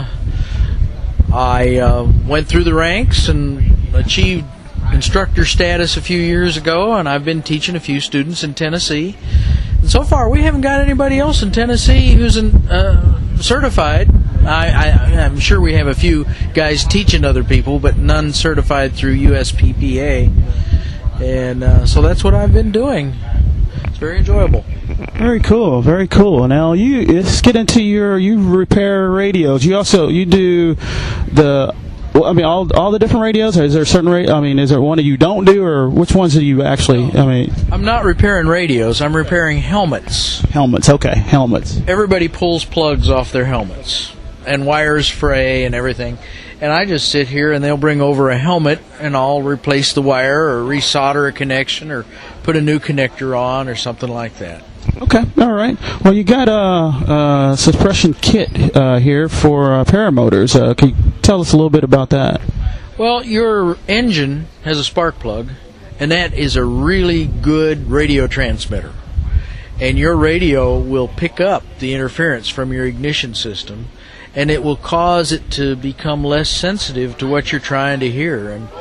I went through the ranks and achieved instructor status a few years ago, and I've been teaching a few students in Tennessee. And so far, we haven't got anybody else in Tennessee who's certified. I'm sure we have a few guys teaching other people, but none certified through USPPA. And so that's what I've been doing. It's very enjoyable. Very cool, very cool. Now let's get into you repair radios. You do all the different radios. Or is there a certain is there one that you don't do, or which ones do you actually? I'm not repairing radios. I'm repairing helmets. Helmets, okay, helmets. Everybody pulls plugs off their helmets, and wires fray and everything. And I just sit here, and they'll bring over a helmet, and I'll replace the wire or resolder a connection or put a new connector on or something like that. Okay, all right. Well, you got a suppression kit here for paramotors. Can you tell us a little bit about that? Well, your engine has a spark plug, and that is a really good radio transmitter. And your radio will pick up the interference from your ignition system, and it will cause it to become less sensitive to what you're trying to hear. And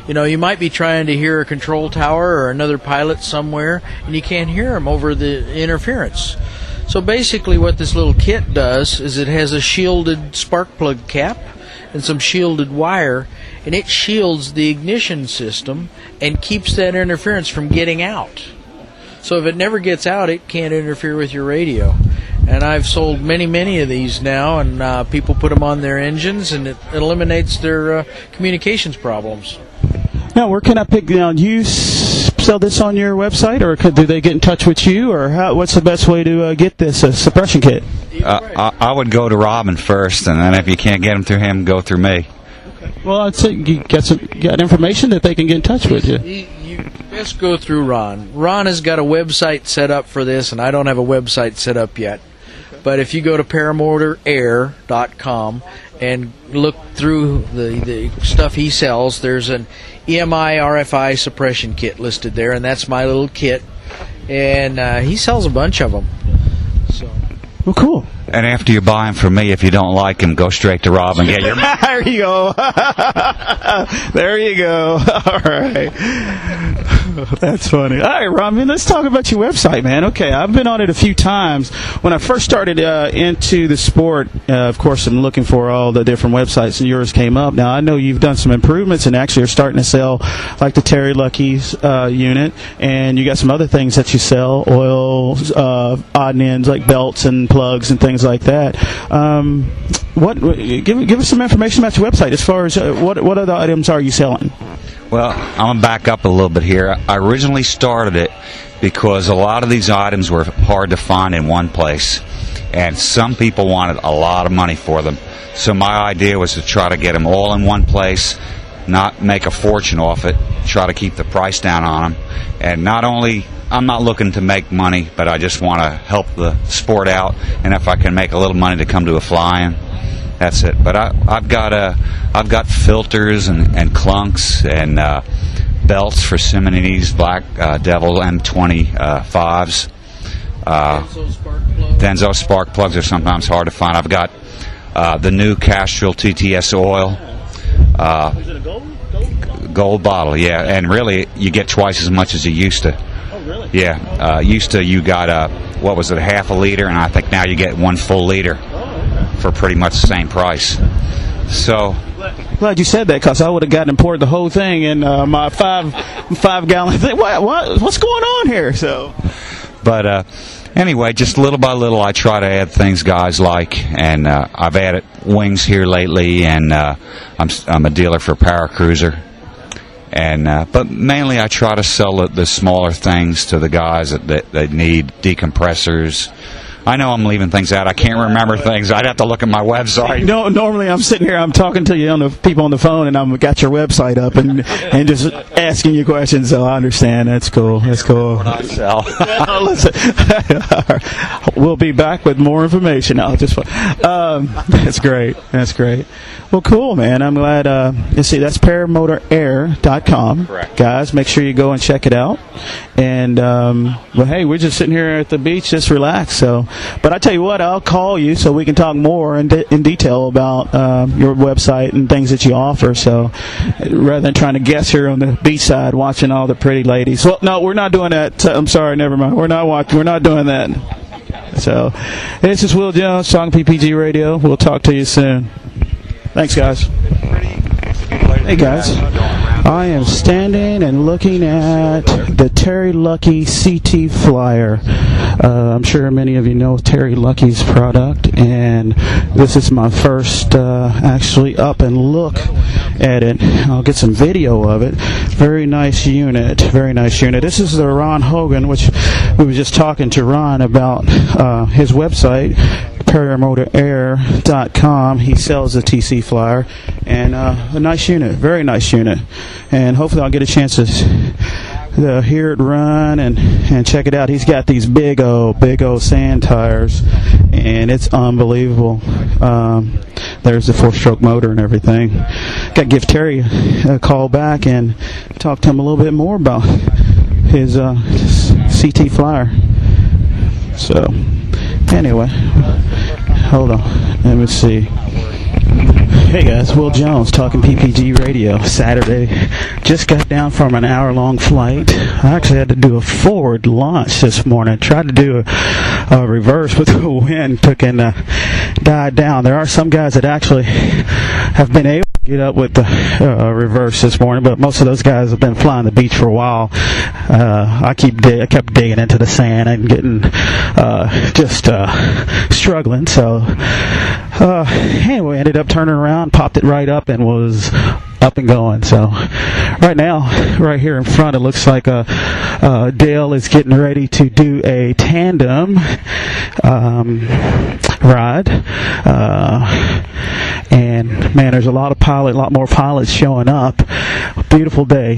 You might be trying to hear a control tower or another pilot somewhere, and you can't hear them over the interference. So basically what this little kit does is it has a shielded spark plug cap and some shielded wire, and it shields the ignition system and keeps that interference from getting out. So if it never gets out, it can't interfere with your radio. And I've sold many of these now, and people put them on their engines, and it eliminates their communications problems. Now, where can I pick? Do you sell this on your website, or do they get in touch with you, or what's the best way to get this suppression kit? I would go to Robin first, and then if you can't get them through him, go through me. Okay. Well, I'd say you got information that they can get in touch with you. You best go through Ron. Ron has got a website set up for this, and I don't have a website set up yet. But if you go to paramotorair.com and look through the stuff he sells, there's an EMI RFI suppression kit listed there, and that's my little kit. And he sells a bunch of them. So. Well, cool. And after you buy them from me, if you don't like them, go straight to Rob and get your... There you go. There you go. All right. That's funny. All right, Rob, let's talk about your website, man. Okay, I've been on it a few times. When I first started into the sport, of course, I'm looking for all the different websites, and yours came up. Now, I know you've done some improvements and actually are starting to sell, like the Terry Lucky's unit, and you got some other things that you sell, oils, odd and ends, like belts and plugs and things like that. Give us some information about your website as far as what other items are you selling? Well, I'm going to back up a little bit here. I originally started it because a lot of these items were hard to find in one place, and some people wanted a lot of money for them. So my idea was to try to get them all in one place, not make a fortune off it, try to keep the price down on them. And not only, I'm not looking to make money, but I just want to help the sport out, and if I can make a little money to come to a fly-in, that's it. But I've got filters and clunks and belts for Simonini's Black Devil M25s. Denso spark plugs are sometimes hard to find. I've got the new Castrol TTS oil. Is it a gold bottle, yeah. And really, you get twice as much as you used to. Oh, really? Yeah. Used to, you got a half a liter, and I think now you get 1 full liter. For pretty much the same price. So glad you said that, because I would have gotten and poured the whole thing in my 5-gallon thing. What's going on here? So, but anyway, just little by little, I try to add things guys like, and I've added wings here lately, and I'm a dealer for Power Cruiser, and but mainly I try to sell the smaller things to the guys that need decompressors. I know I'm leaving things out. I can't remember things. I'd have to look at my website. No, normally I'm sitting here, I'm talking to you on the people on the phone, and I've got your website up and just asking you questions. So I understand. That's cool. That's cool. Listen, we'll be back with more information. No, just that's great. That's great. Well, cool, man. I'm glad. Let's see. That's paramotorair.com. Correct. Guys, make sure you go and check it out. And well, hey, we're just sitting here at the beach, just relax. So, but I tell you what, I'll call you so we can talk more in detail about your website and things that you offer. So, rather than trying to guess here on the beach side, watching all the pretty ladies. Well, no, we're not doing that. I'm sorry, never mind. We're not doing that. So, this is Will Jones, talking PPG Radio. We'll talk to you soon. Thanks, guys. Hey, guys. I am standing and looking at the Terry Lucky CT Flyer. I'm sure many of you know Terry Lucky's product, and this is my first actually up and look at it. I'll get some video of it. Very nice unit. Very nice unit. This is the Ron Hogan, which we were just talking to Ron about his website, paramotorair.com. He sells the TC Flyer, and a nice unit, very nice unit, and hopefully I'll get a chance to hear it run and check it out. He's got these big old sand tires, and it's unbelievable. There's the 4-stroke motor and everything. Got to give Terry a call back and talk to him a little bit more about his CT Flyer. So anyway, hold on, let me see. Hey guys, Will Jones talking PPG Radio. Saturday, just got down from an hour-long flight. I actually had to do a forward launch this morning. Tried to do a reverse, but the wind took and died down. There are some guys that actually have been able to get up with the reverse this morning, but most of those guys have been flying the beach for a while. I kept digging into the sand and getting just struggling. So anyway, ended up turning around, popped it right up, and was up and going. So right now, right here in front, it looks like Dale is getting ready to do a tandem ride. And man, there's a lot more pilots showing up. Beautiful day.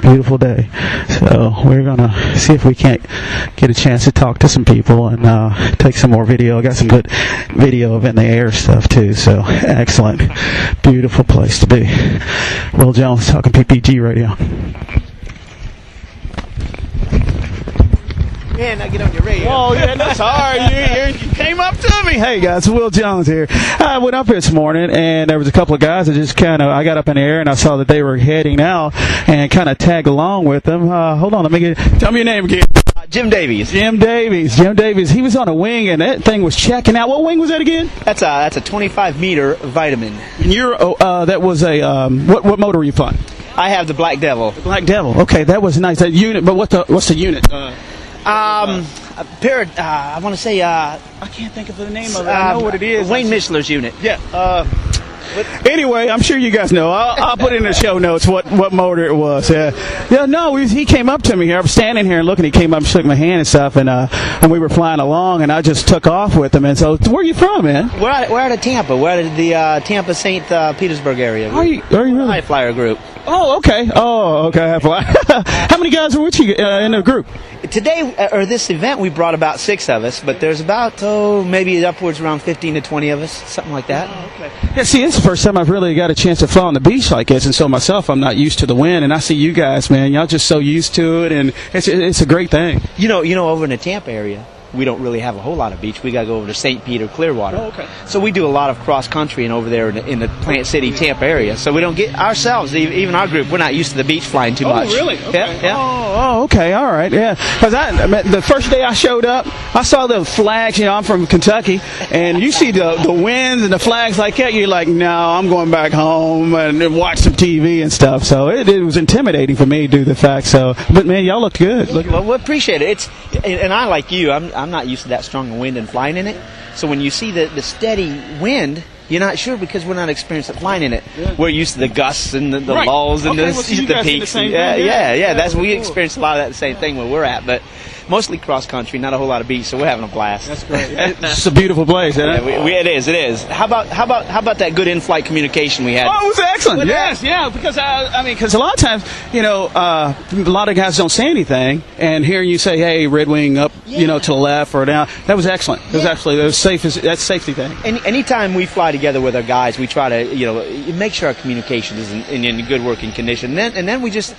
So we're gonna see if we can't get a chance to talk to some people and take some more video. I got some good video of in the air stuff too. So excellent, beautiful place to be. Will Jones talking PPG Radio. Yeah, now get on your radio. Oh, yeah, that's hard. You came up to me. Hey, guys, Will Jones here. I went up this morning, and there was a couple of guys that just I got up in the air, and I saw that they were heading out and kind of tagged along with them. Hold on, tell me your name again. Jim Davies. Jim Davies. He was on a wing, and that thing was checking out. What wing was that again? That's a 25-meter Vitamin. And that was a, what motor were you flying? I have the Black Devil. The Black Devil. Okay, that was nice. That unit, but what's the unit? I want to say, I can't think of the name of it. I know what it is. Wayne Mishler's unit. Yeah. Anyway, I'm sure you guys know. I'll put in the show notes what motor it was. He came up to me here. I was standing here and looking. He came up and shook my hand and stuff, and we were flying along, and I just took off with him. And so, where are you from, man? We're out of Tampa. We're out of the Tampa St. Petersburg area. Are you really? High Flyer group. Oh, okay. High Flyer. How many guys were with you in the group? Today, or this event, we brought about 6 of us, but there's about, maybe upwards around 15 to 20 of us, something like that. Oh, okay. Yeah, see, it's the first time I've really got a chance to fly on the beach like this, and so myself, I'm not used to the wind, and I see you guys, man, y'all just so used to it, and it's a great thing. You know, over in the Tampa area, we don't really have a whole lot of beach. We got to go over to St. Peter, Clearwater. Oh, okay. So we do a lot of cross country and over there in the Plant City, Tampa area. So we don't get ourselves, even our group, we're not used to the beach flying too much. Oh, really? Okay. Yeah. Oh, okay. All right. Yeah. Because the first day I showed up, I saw the flags. I'm from Kentucky, and you see the winds and the flags like that. You're like, no, I'm going back home and watch some TV and stuff. So it was intimidating for me to do the fact. So, but man, y'all looked good. Well, we appreciate it. And I like you. I'm not used to that strong of wind and flying in it. So when you see the steady wind, you're not sure because we're not experienced at flying in it. Yeah. We're used to the gusts and the right. lulls and the peaks. Yeah. That's we experience a lot of that same thing where we're at, but mostly cross country, not a whole lot of beach, so we're having a blast. That's great. It's a beautiful place, isn't it? Yeah, it is. How about that good in-flight communication we had? Oh, it was excellent. Yes, yeah, because because a lot of times, a lot of guys don't say anything, and hearing you say, "Hey, Red Wing up," to the left or down, that was excellent. It was that's safety thing. Anytime we fly together with our guys, we try to make sure our communication is in good working condition. And then we just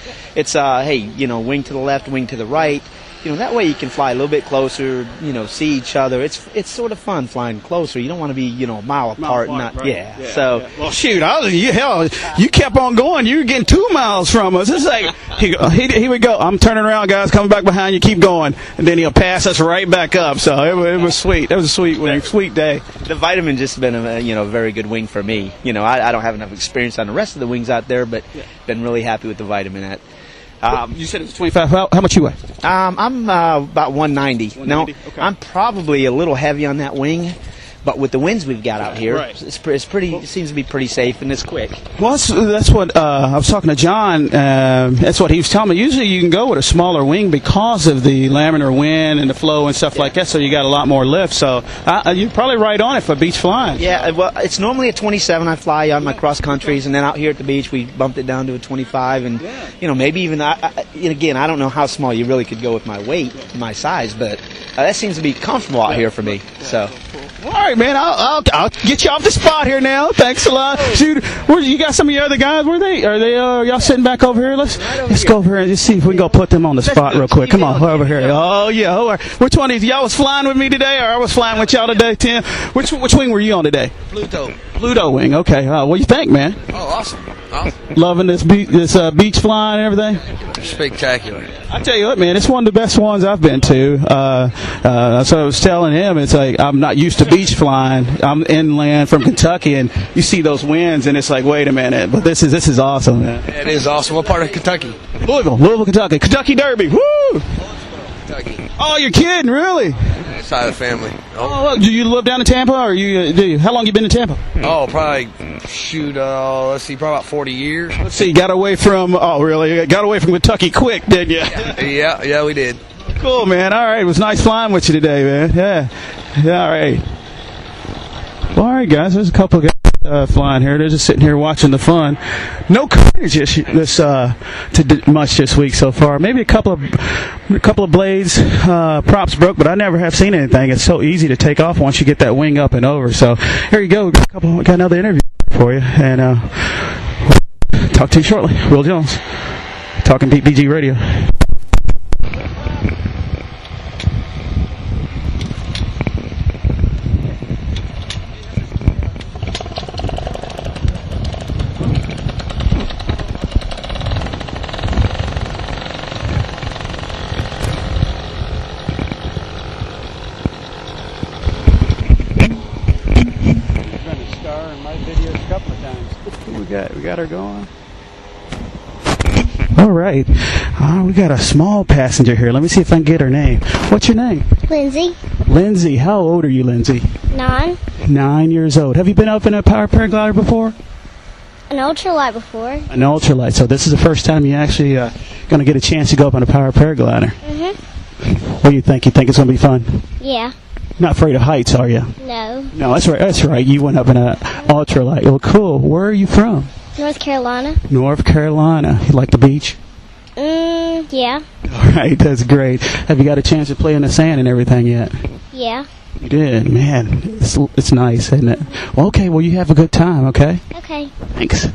wing to the left, wing to the right. That way you can fly a little bit closer, see each other. It's sort of fun flying closer. You don't want to be, a mile apart. Right. Yeah. So. Well, shoot, you kept on going. You were getting 2 miles from us. It's like, here we go. I'm turning around, guys, coming back behind you. Keep going. And then he'll pass us right back up. So it was sweet. That was a sweet day. The Vitamin just been a very good wing for me. I don't have enough experience on the rest of the wings out there, but been really happy with the Vitamin. You said it was 25. How much you weigh? I'm about 190. Now, okay. I'm probably a little heavy on that wing, but with the winds we've got out here, right. It's pretty. It seems to be pretty safe and it's quick. Well, that's what I was talking to John. That's what he was telling me. Usually, you can go with a smaller wing because of the laminar wind and the flow and stuff like that. So you got a lot more lift. So you're probably right on it for beach flying. Yeah. Well, it's normally a 27 I fly on my cross countries, and then out here at the beach we bumped it down to a 25, and maybe even. Again, I don't know how small you really could go with my weight, my size, but that seems to be comfortable out here for me. So. All right, man. I'll get you off the spot here now. Thanks a lot. Dude, you got some of your other guys? Where they? Are they? Y'all sitting back over here? Let's go over here and just see if we can go put them on the spot real quick. Come on, over here. Oh yeah. All right. Which one of these? Y'all was flying with me today, or I was flying with y'all today, Tim? Which wing were you on today? Pluto wing. Okay. What do you think, man? Oh, awesome. Loving this beach flying and everything. Spectacular. I tell you what, man, it's one of the best ones I've been to. So I was telling him, it's like I'm not used to beach flying. I'm inland from Kentucky, and you see those winds, and it's like, wait a minute, but this is awesome, man. It is awesome. What part of Kentucky? Louisville, Kentucky. Kentucky Derby. Woo! Kentucky. Oh, you're kidding, really? Side of the family. Oh, do you live down in Tampa, or do you? How long you been in Tampa? Oh, probably probably about 40 years. Let's see, got away from Kentucky quick, didn't you? Yeah, we did. Cool, man. All right, it was nice flying with you today, man. Yeah, all right. Well, all right, guys. There's a couple of guys flying here. They're just sitting here watching the fun. No coverage much this week so far. Maybe a couple of blades props broke, but I never have seen anything. It's so easy to take off once you get that wing up and over. So here you go. Got another interview for you, and talk to you shortly. Will Jones, talking PPG Radio. We got her going. All right. We got a small passenger here. Let me see if I can get her name. What's your name? Lindsay. Lindsay. How old are you, Lindsay? 9. 9 years old. Have you been up in a power paraglider before? An ultralight before. An ultralight. So this is the first time you actually going to get a chance to go up on a power paraglider. Mm-hmm. What do you think? You think it's going to be fun? Yeah. Not afraid of heights, are you? No. No, that's right. That's right. You went up in an ultralight. Well, cool. Where are you from? North Carolina. North Carolina. You like the beach? Yeah. All right. That's great. Have you got a chance to play in the sand and everything yet? Yeah. You did. Man, it's nice, isn't it? Well, okay. Well, you have a good time, okay? Okay. Thanks.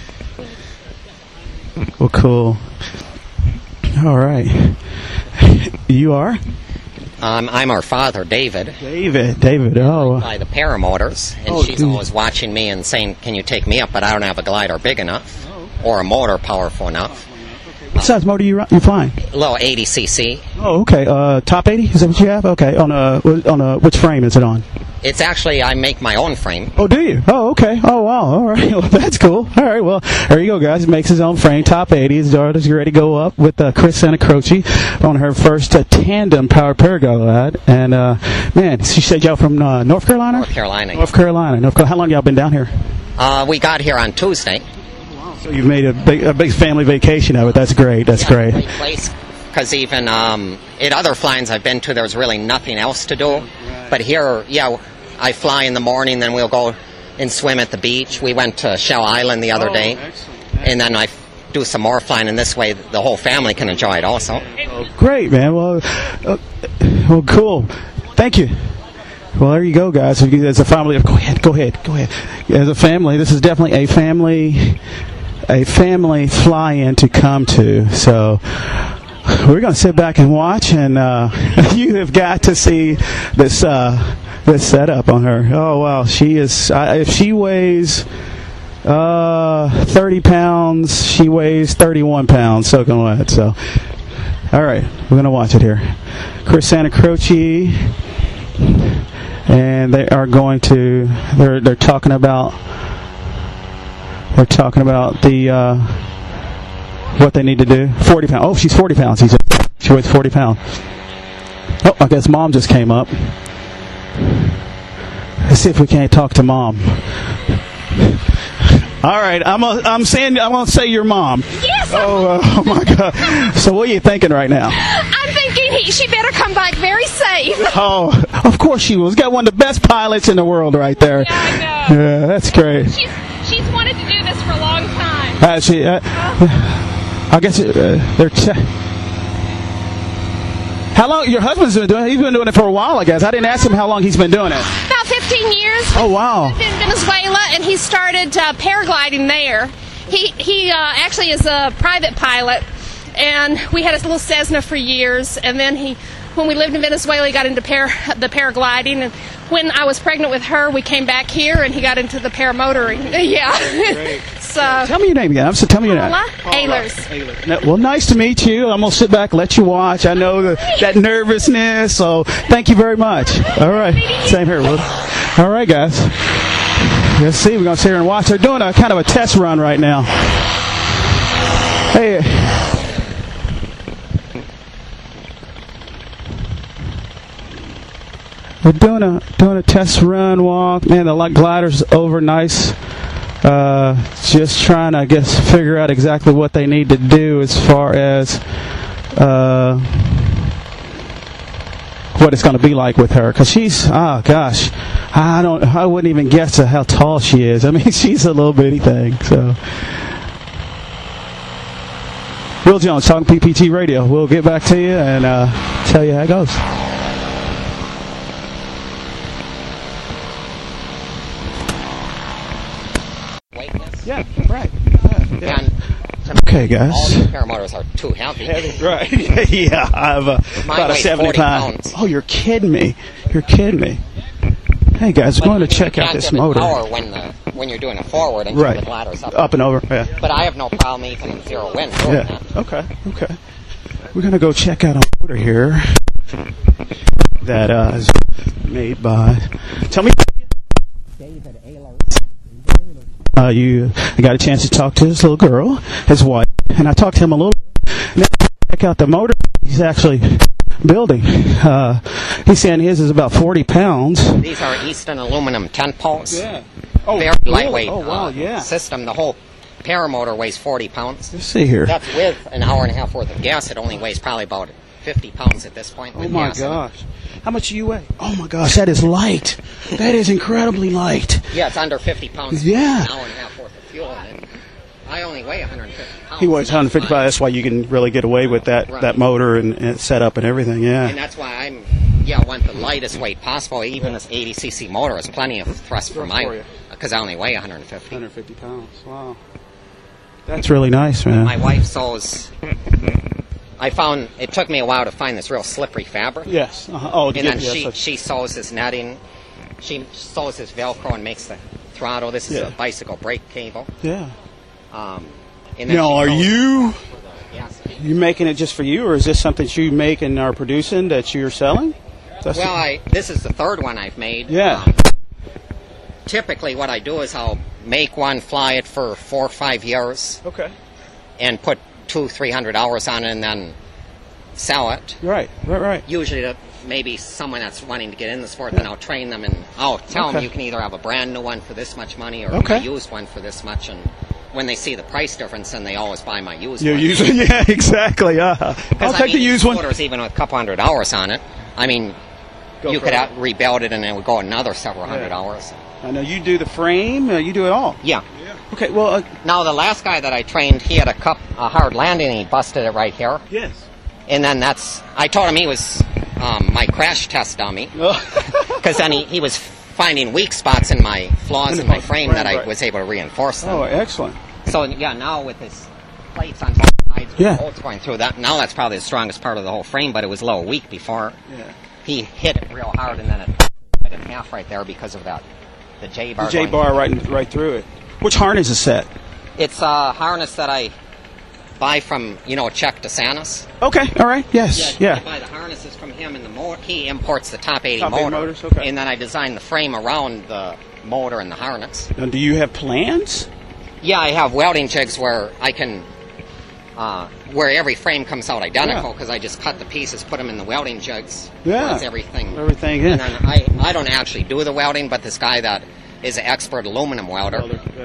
Well, cool. All right. You are? I'm our father, David. David, oh. By the paramotors, and she's always watching me and saying, can you take me up, but I don't have a glider big enough, or a motor powerful enough. What size motor you flying? A little 80cc. Oh, okay. Top 80? Is that what you have? Okay. On a which frame is it on? It's actually, I make my own frame. Oh, do you? Oh, okay. Oh, wow. All right. Well, that's cool. All right. Well, there you go, guys. He makes his own frame. Top 80. His daughter's ready to go up with Chris Santacroce on her first tandem power paraglide. And, man, she said y'all from North Carolina? North Carolina. North Carolina. How long y'all been down here? We got here on Tuesday. So you've made a big family vacation of it. That's great. That's great. Great place. Because even at other flyings I've been to, there was really nothing else to do. Right. But here, I fly in the morning, then we'll go and swim at the beach. We went to Shell Island the other day. Excellent. And then I do some more flying, and this way the whole family can enjoy it also. Oh, great, man. Well, cool. Thank you. Well, there you go, guys. As a family, go ahead. As a family, this is definitely a family fly-in to come to. So we're going to sit back and watch, and you have got to see this setup on her. Oh wow, she is. If she weighs 30 pounds, she weighs 31 pounds soaking wet. So, all right, we're going to watch it here. Chris Santacroce, and they are going to. They're talking about. They're talking about the what they need to do. 40 pounds. Oh, she's 40 pounds. She weighs 40 pounds. Oh, I guess Mom just came up. Let's see if we can't talk to Mom. All right, I'm gonna say your mom. Yes. Oh my God. So what are you thinking right now? I'm thinking she better come back very safe. Oh, of course she will. She's got one of the best pilots in the world right there. Yeah, I know. Yeah, that's great. She's wanted to do this for a long time. I guess they're. How long your husband's been doing it? He's been doing it for a while, I guess. I didn't ask him how long he's been doing it. About 15 15 years. Oh, wow. He lived in Venezuela, and he started paragliding there. He actually is a private pilot, and we had a little Cessna for years, and then when we lived in Venezuela, he got into the paragliding, and when I was pregnant with her, we came back here, and he got into the paramotoring. Yeah. Great. So tell me your name again. Tell me your name. Ahlers. Well, nice to meet you. I'm going to sit back and let you watch. I know that nervousness, so thank you very much. All right. Same here, Will. All right, guys. Let's see. We're going to sit here and watch. They're doing a kind of a test run right now. Hey. We're doing a test run walk. Man, the glider's over nice. Just trying to, I guess, figure out exactly what they need to do as far as what it's going to be like with her. Because she's, gosh, I wouldn't even guess how tall she is. I mean, she's a little bitty thing. So, Will Jones, talking PPT Radio. We'll get back to you and tell you how it goes. Yeah, right. Yeah. Okay, guys. All these paramotors are too heavy. Right. Yeah, I have about a 75. Oh, you're kidding me. You're kidding me. Hey, guys, we're going to check out this motor. Power when you're doing a forward and right. The glider's up and over. Yeah. But I have no problem even in zero wind doing that. Okay. We're going to go check out a motor here that is made by... Tell me... David Ahlers. I got a chance to talk to this little girl, his wife, and I talked to him a little bit. Now, check out the motor he's actually building. He's saying his is about 40 pounds. These are Easton aluminum tent poles. Yeah. Very lightweight wow, yeah. system. The whole paramotor weighs 40 pounds. Let's see here. That's with an hour and a half worth of gas. It only weighs probably about 50 pounds at this point. Oh, my gosh. How much do you weigh? Oh, my gosh, that is light. That is incredibly light. Yeah, it's under 50 pounds. Yeah. An hour and a half worth of fuel in it. I only weigh 150 pounds. He weighs 150 pounds. That's why you can really get away with that motor and setup and everything, yeah. And that's why I want the lightest weight possible. Even this 80cc motor is plenty of thrust for mine, because I only weigh 150. 150 pounds, wow. That's really nice, man. My wife sews... I found it took me a while to find this real slippery fabric. Yes. Oh, and then she sews this netting. She sews this Velcro and makes the throttle. This is a bicycle brake cable. Yeah. And then now, are you you making it just for you, or is this something you make and are producing that you're selling? This is the third one I've made. Yeah. Typically, what I do is I'll make one, fly it for 4 or 5 years. Okay. And put 200-300 hours on it and then sell it. Right. Usually to maybe someone that's wanting to get in the sport, then I'll train them and I'll tell them you can either have a brand new one for this much money or a used one for this much. And when they see the price difference, then they always buy my used one. Yeah, exactly. I'll take the used one. Even with a couple hundred hours on it, I mean, you could rebuild it and it would go another several hundred hours. I know you do the frame, you do it all. Yeah. Okay, well... now, the last guy that I trained, he had a hard landing, and he busted it right here. Yes. And then I told him he was my crash test dummy. Because then he was finding weak spots in my flaws in my frame that I was able to reinforce them. Oh, excellent. So, now with his plates on both sides, bolts going through that, now that's probably the strongest part of the whole frame, but it was a little weak before. Yeah. He hit it real hard, and then it cut in half right there because of that. The J-bar. The J-bar right through it. Which harness is that? It's a harness that I buy from, Chuck DeSantis. Okay, all right, yes, I buy the harnesses from him, and he imports the top 80 motor. Motors, okay. And then I design the frame around the motor and the harness. Now, do you have plans? Yeah, I have welding jigs where I can, where every frame comes out identical, because I just cut the pieces, put them in the welding jigs. Yeah. Everything. Yeah. And then I don't actually do the welding, but this guy that is an expert aluminum welder.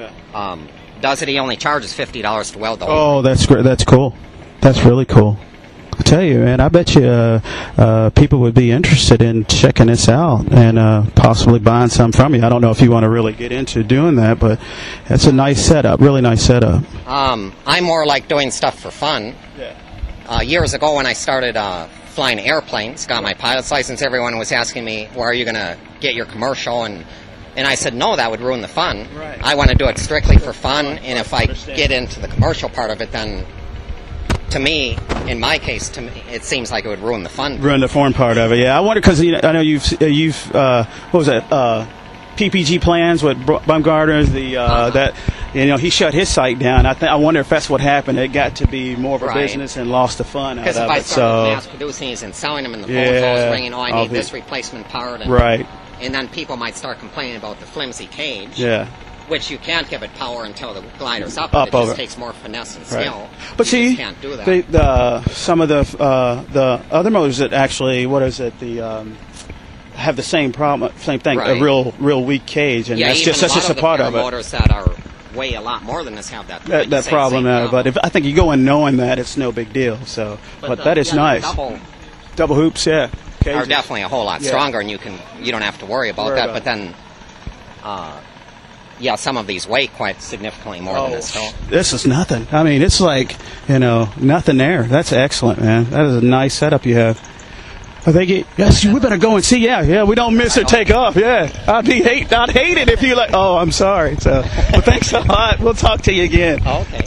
Does it? He only charges $50 to weld the whole. Oh, that's great. That's cool. That's really cool. I tell you, man, I bet you people would be interested in checking this out and possibly buying some from you. I don't know if you want to really get into doing that, but that's a nice setup. Really nice setup. I'm more like doing stuff for fun. Yeah. Years ago, when I started flying airplanes, got my pilot's license. Everyone was asking me, where are you going to get your commercial? And I said, no, that would ruin the fun. Right. I want to do it strictly for fun, and if I get into the commercial part of it, then to me, in my case, to me, it seems like it would ruin the fun. Ruin the fun part of it, yeah. I wonder, because I know you've what was it, PPG plans with Bumgarner's, that, he shut his site down. I wonder if that's what happened. It got to be more of a business and lost the fun out of it. Because if I started mass producing these and selling them, and the phones always ringing, I need this replacement part. And, right. And then people might start complaining about the flimsy cage. Yeah. Which you can't give it power until the glider's up. It just takes more finesse and skill. But you can't do that. Some of the other motors that actually, have the same problem, same thing, a real weak cage, and that's just a part of it. Motors that weigh a lot more than this have that problem. But I think you go in knowing that, it's no big deal. So, but that is nice. Double hoops, yeah. Are definitely a whole lot stronger, and you don't have to worry about that. But then, some of these weigh quite significantly more than this. So. This is nothing. I mean, it's like nothing there. That's excellent, man. That is a nice setup you have. I think yes, we better go and see. Yeah, we don't miss or take off. Yeah, I'd hate it if you like. Oh, I'm sorry. So, well, thanks a lot. We'll talk to you again. Okay.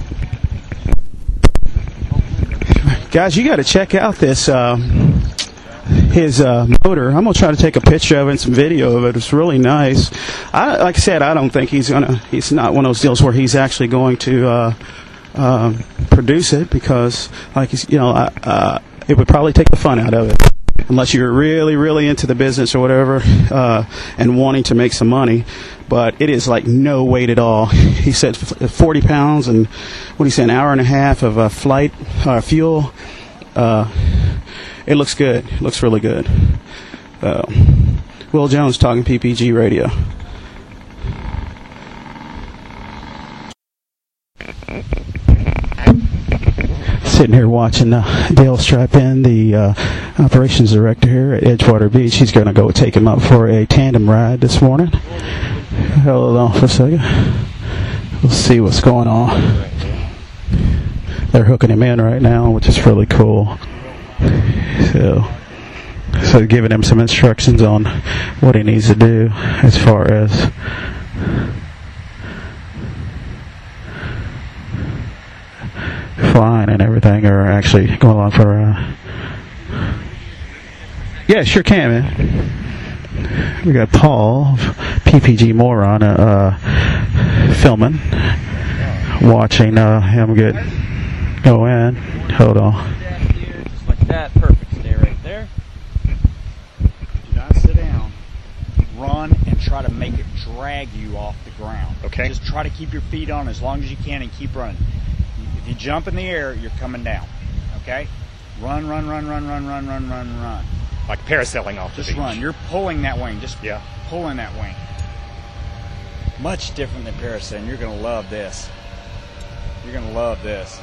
Guys, you got to check out this his motor. I'm gonna try to take a picture of it and some video of it. It's really nice. Like I said, I don't think he's not one of those deals where he's actually going to produce it, because it would probably take the fun out of it, unless you're really, really into the business or whatever, and wanting to make some money. But it is like no weight at all. He said 40 pounds and an hour and a half of flight fuel. It looks good. It looks really good. Will Jones talking PPG Radio. Sitting here watching Dale strap in, the operations director here at Edgewater Beach. He's going to go take him up for a tandem ride this morning. Hold on for a second. We'll see what's going on. They're hooking him in right now, which is really cool. So giving him some instructions on what he needs to do as far as flying and everything, or actually going along for yeah, sure can, man. We got Paul, PPG Moron, filming, watching him go in. Hold on. Just like that, perfect. Stay right there. Do not sit down. Run and try to make it drag you off the ground. Okay. Just try to keep your feet on as long as you can and keep running. If you jump in the air, you're coming down. Okay? Run. Like parasailing off the beach. Just run. You're pulling that wing. Just pulling that wing. Much different than parasailing. You're going to love this. You're going to love this.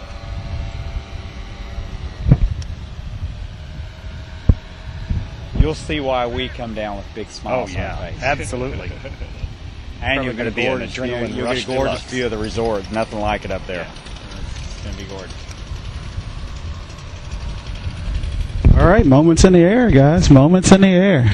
You'll see why we come down with big smiles on our face. Absolutely. And you're going to be an adrenaline rush. You'll get a gorgeous view of the resort. Nothing like it up there. It's going to be gorgeous. All right, moments in the air, guys. Moments in the air.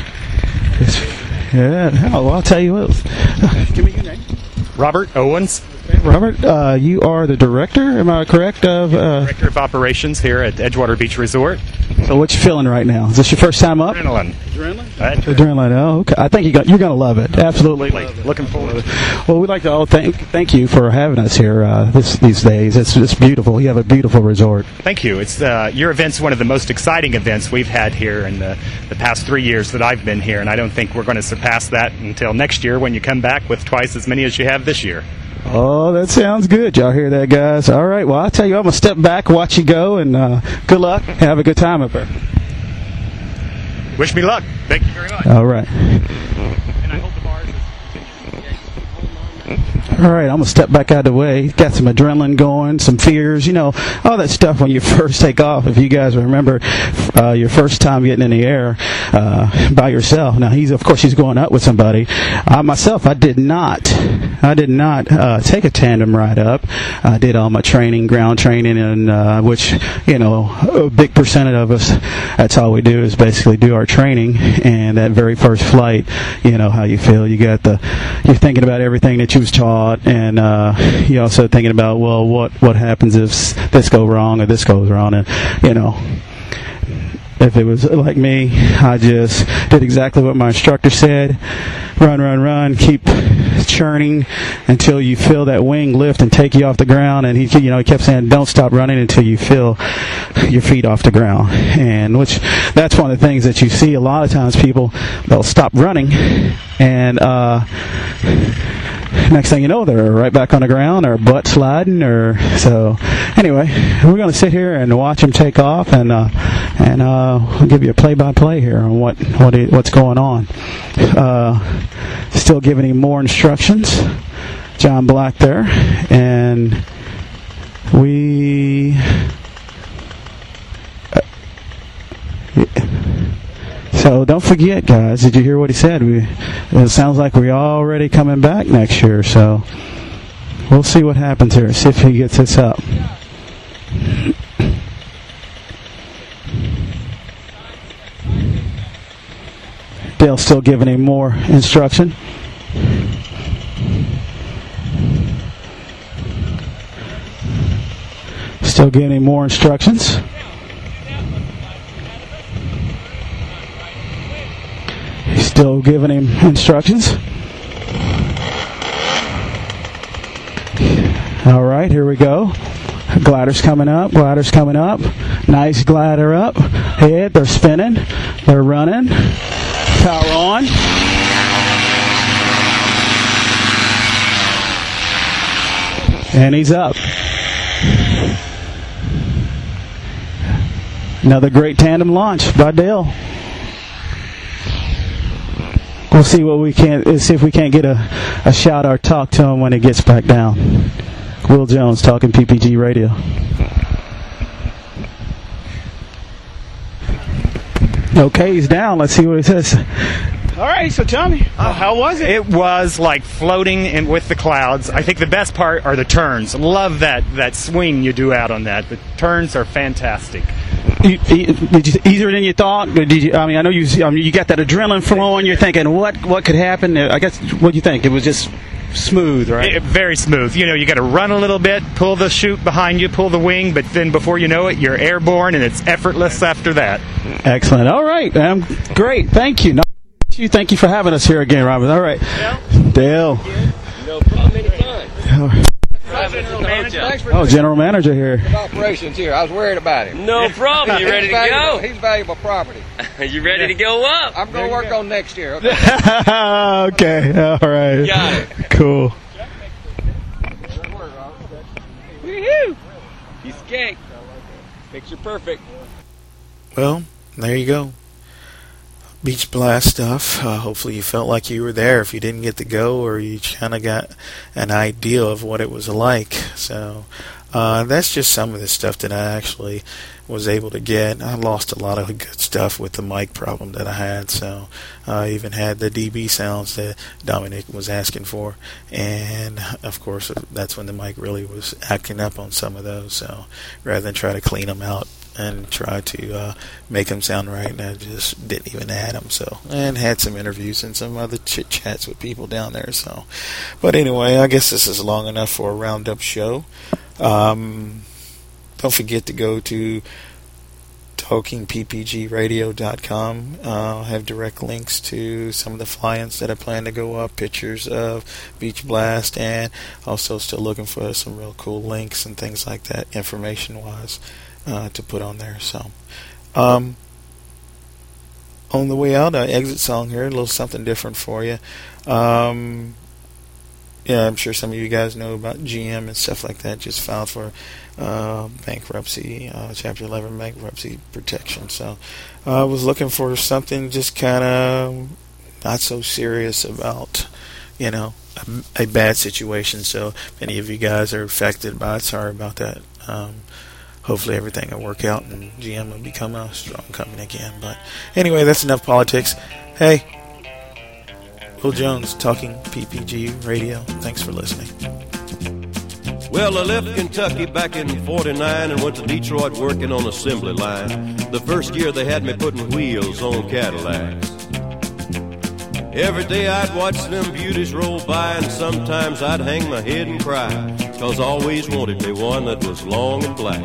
I'll tell you what. Give me your name. Robert Owens. Robert, you are the director, am I correct? Director of operations here at Edgewater Beach Resort. So what you feeling right now? Is this your first time up? Adrenaline. Adrenaline. Oh, okay. I think you're going to love it. Absolutely. Looking forward to it. Well, we'd like to thank you for having us here these days. It's beautiful. You have a beautiful resort. Thank you. It's your event's one of the most exciting events we've had here in the past 3 years that I've been here, and I don't think we're going to surpass that until next year when you come back with twice as many as you have this year. Oh, that sounds good. Y'all hear that, guys? All right. Well, I'll tell you, I'm going to step back, watch you go, and good luck. Have a good time up there. Wish me luck. Thank you very much. All right. And I hope the bars All right, I'm going to step back out of the way. Got some adrenaline going, some fears, all that stuff when you first take off. If you guys remember your first time getting in the air by yourself. Now, he's going up with somebody. Myself, I did not take a tandem ride up. I did all my training, ground training, and which, a big percentage of us, that's all we do is basically do our training. And that very first flight, how you feel. You're thinking about everything that you was taught, and you're also thinking about, well, what happens if this goes wrong or this goes wrong, and if it was like me, I just did exactly what my instructor said. Run, keep churning until you feel that wing lift and take you off the ground. And he kept saying, don't stop running until you feel your feet off the ground. And that's one of the things that you see a lot of times. People, they'll stop running, and next thing you know, they're right back on the ground, or butt sliding, so. Anyway, we're going to sit here and watch him take off, and we'll give you a play-by-play here on what's going on. Still giving him more instructions, John Black there, and we. So don't forget, guys. Did you hear what he said? It sounds like we're already coming back next year. So we'll see what happens here. See if he gets this up. Dale's still giving him more instruction. Still giving him more instructions. Still giving him instructions. All right, here we go. Glider's coming up. Nice glider up. Head, they're spinning. They're running. Power on. And he's up. Another great tandem launch by Dale. We'll see if we can't get a shout or talk to him when he gets back down. Will Jones talking PPG Radio. Okay, he's down. Let's see what he says. All right, so tell me, how was it? It was like floating in with the clouds. I think the best part are the turns. Love that swing you do out on that. The turns are fantastic. Easier than you thought? I know you got that adrenaline flowing. You're thinking, what could happen? I guess, what do you think? It was just smooth, right? Very smooth. You got to run a little bit, pull the chute behind you, pull the wing, but then before you know it, you're airborne, and it's effortless after that. Excellent. All right. Great. Thank you. Thank you for having us here again, Robert. All right. Dale. No problem anytime. General Manager. General Manager here. Operations here. I was worried about him. No problem. You ready to go? He's valuable property. You ready to go up? I'm going to work on next year. Okay. Okay. All right. Got it. Cool. Woohoo! Piece of cake. Picture perfect. Well, there you go. Beach Blast stuff. Hopefully you felt like you were there if you didn't get to go, or you kind of got an idea of what it was like. So that's just some of the stuff that I actually was able to get. I lost a lot of good stuff with the mic problem that I had, so I even had the dB sounds that Dominic was asking for, and of course that's when the mic really was acting up on some of those. So rather than try to clean them out and try to make them sound right, and I just didn't even add them. So, and had some interviews and some other chit chats with people down there. So, but anyway, I guess this is long enough for a roundup show. Don't forget to go to talkingppgradio.com. I'll have direct links to some of the fly-ins that I plan to go up, pictures of Beach Blast, and also still looking for some real cool links and things like that, information-wise, to put on there. So, on the way out, exit song here, a little something different for you. Yeah, I'm sure some of you guys know about GM and stuff like that. Just filed for bankruptcy, Chapter 11 bankruptcy protection. So I was looking for something just kind of not so serious about a bad situation. So if any of you guys are affected by it, sorry about that. Hopefully everything will work out and GM will become a strong company again. But anyway, that's enough politics. Hey, Will Jones, Talking PPG Radio. Thanks for listening. Well, I left Kentucky back in 49 and went to Detroit working on assembly line. The first year they had me putting wheels on Cadillacs. Every day I'd watch them beauties roll by, and sometimes I'd hang my head and cry, 'cause I always wanted me one that was long and black.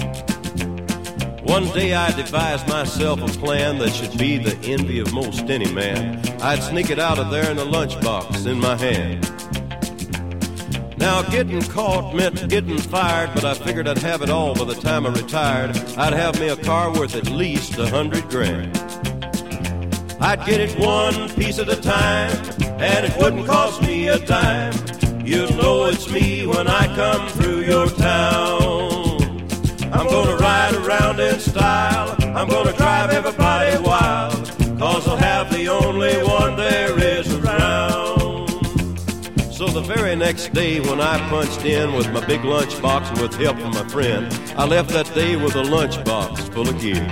One day I devised myself a plan that should be the envy of most any man. I'd sneak it out of there in a lunchbox in my hand. Now getting caught meant getting fired, but I figured I'd have it all by the time I retired. I'd have me a car worth at least $100 grand. I'd get it one piece at a time, and it wouldn't cost me a dime. You'll know it's me when I come through your town. I'm gonna ride around in style, I'm gonna drive everybody wild, 'cause I'll have the only one there is around. So the very next day when I punched in with my big lunchbox and with help from my friend, I left that day with a lunchbox full of gears.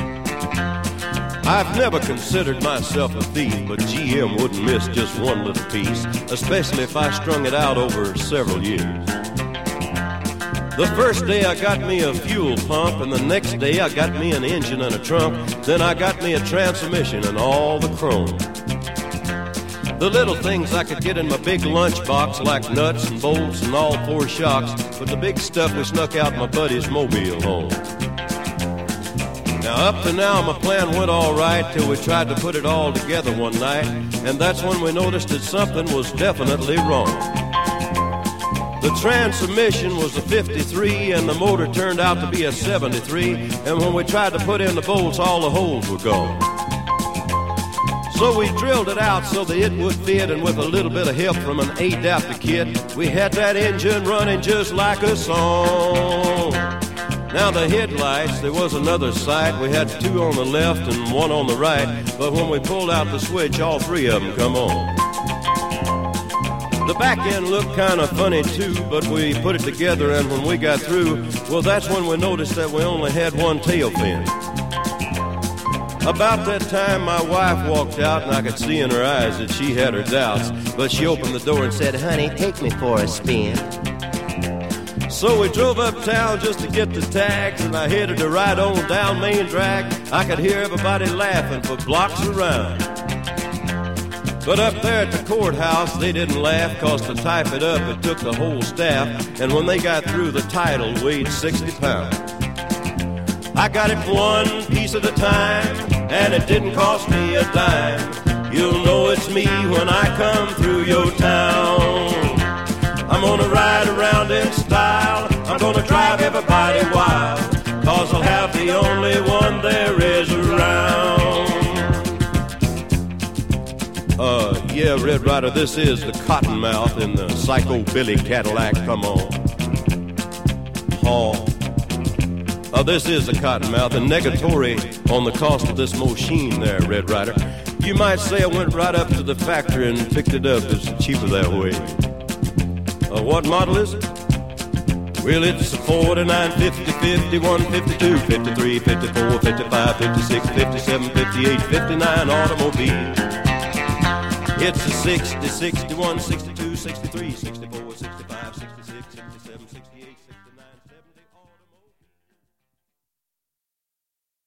I've never considered myself a thief, but GM wouldn't miss just one little piece, especially if I strung it out over several years. The first day I got me a fuel pump, and the next day I got me an engine and a trunk. Then I got me a transmission and all the chrome. The little things I could get in my big lunchbox, like nuts and bolts and all four shocks, but the big stuff we snuck out my buddy's mobile home. Now up to now my plan went all right till we tried to put it all together one night, and that's when we noticed that something was definitely wrong. The transmission was a 53 and the motor turned out to be a 73, and when we tried to put in the bolts, all the holes were gone. So we drilled it out so that it would fit, and with a little bit of help from an adapter kit, we had that engine running just like a song. Now the headlights, there was another sight. We had two on the left and one on the right, but when we pulled out the switch, all three of them come on. The back end looked kind of funny too, but we put it together, and when we got through, well, that's when we noticed that we only had one tail fin. About that time, my wife walked out, and I could see in her eyes that she had her doubts, but she opened the door and said, "Honey, take me for a spin." So we drove uptown just to get the tags, and I headed to ride on down Main Drag. I could hear everybody laughing for blocks around. But up there at the courthouse, they didn't laugh, 'cause to type it up, it took the whole staff, and when they got through, the title weighed 60 pounds. I got it one piece at a time, and it didn't cost me a dime. You'll know it's me when I come through your town. I'm gonna ride around in style, I'm gonna drive everybody wild, 'cause I'll have the only one there is around. Yeah, Red Ryder, this is the Cottonmouth in the Psycho Billy Cadillac, come on. This is the Cottonmouth, and negatory on the cost of this machine there, Red Ryder. You might say I went right up to the factory and picked it up. It's cheaper that way. What model is it? Well, it's a 49, 50, 51, 52, 53, 54, 55, 56, 57, 58, 59 automobile. It's a 60, 61, 62, 63, 64, 65, 66.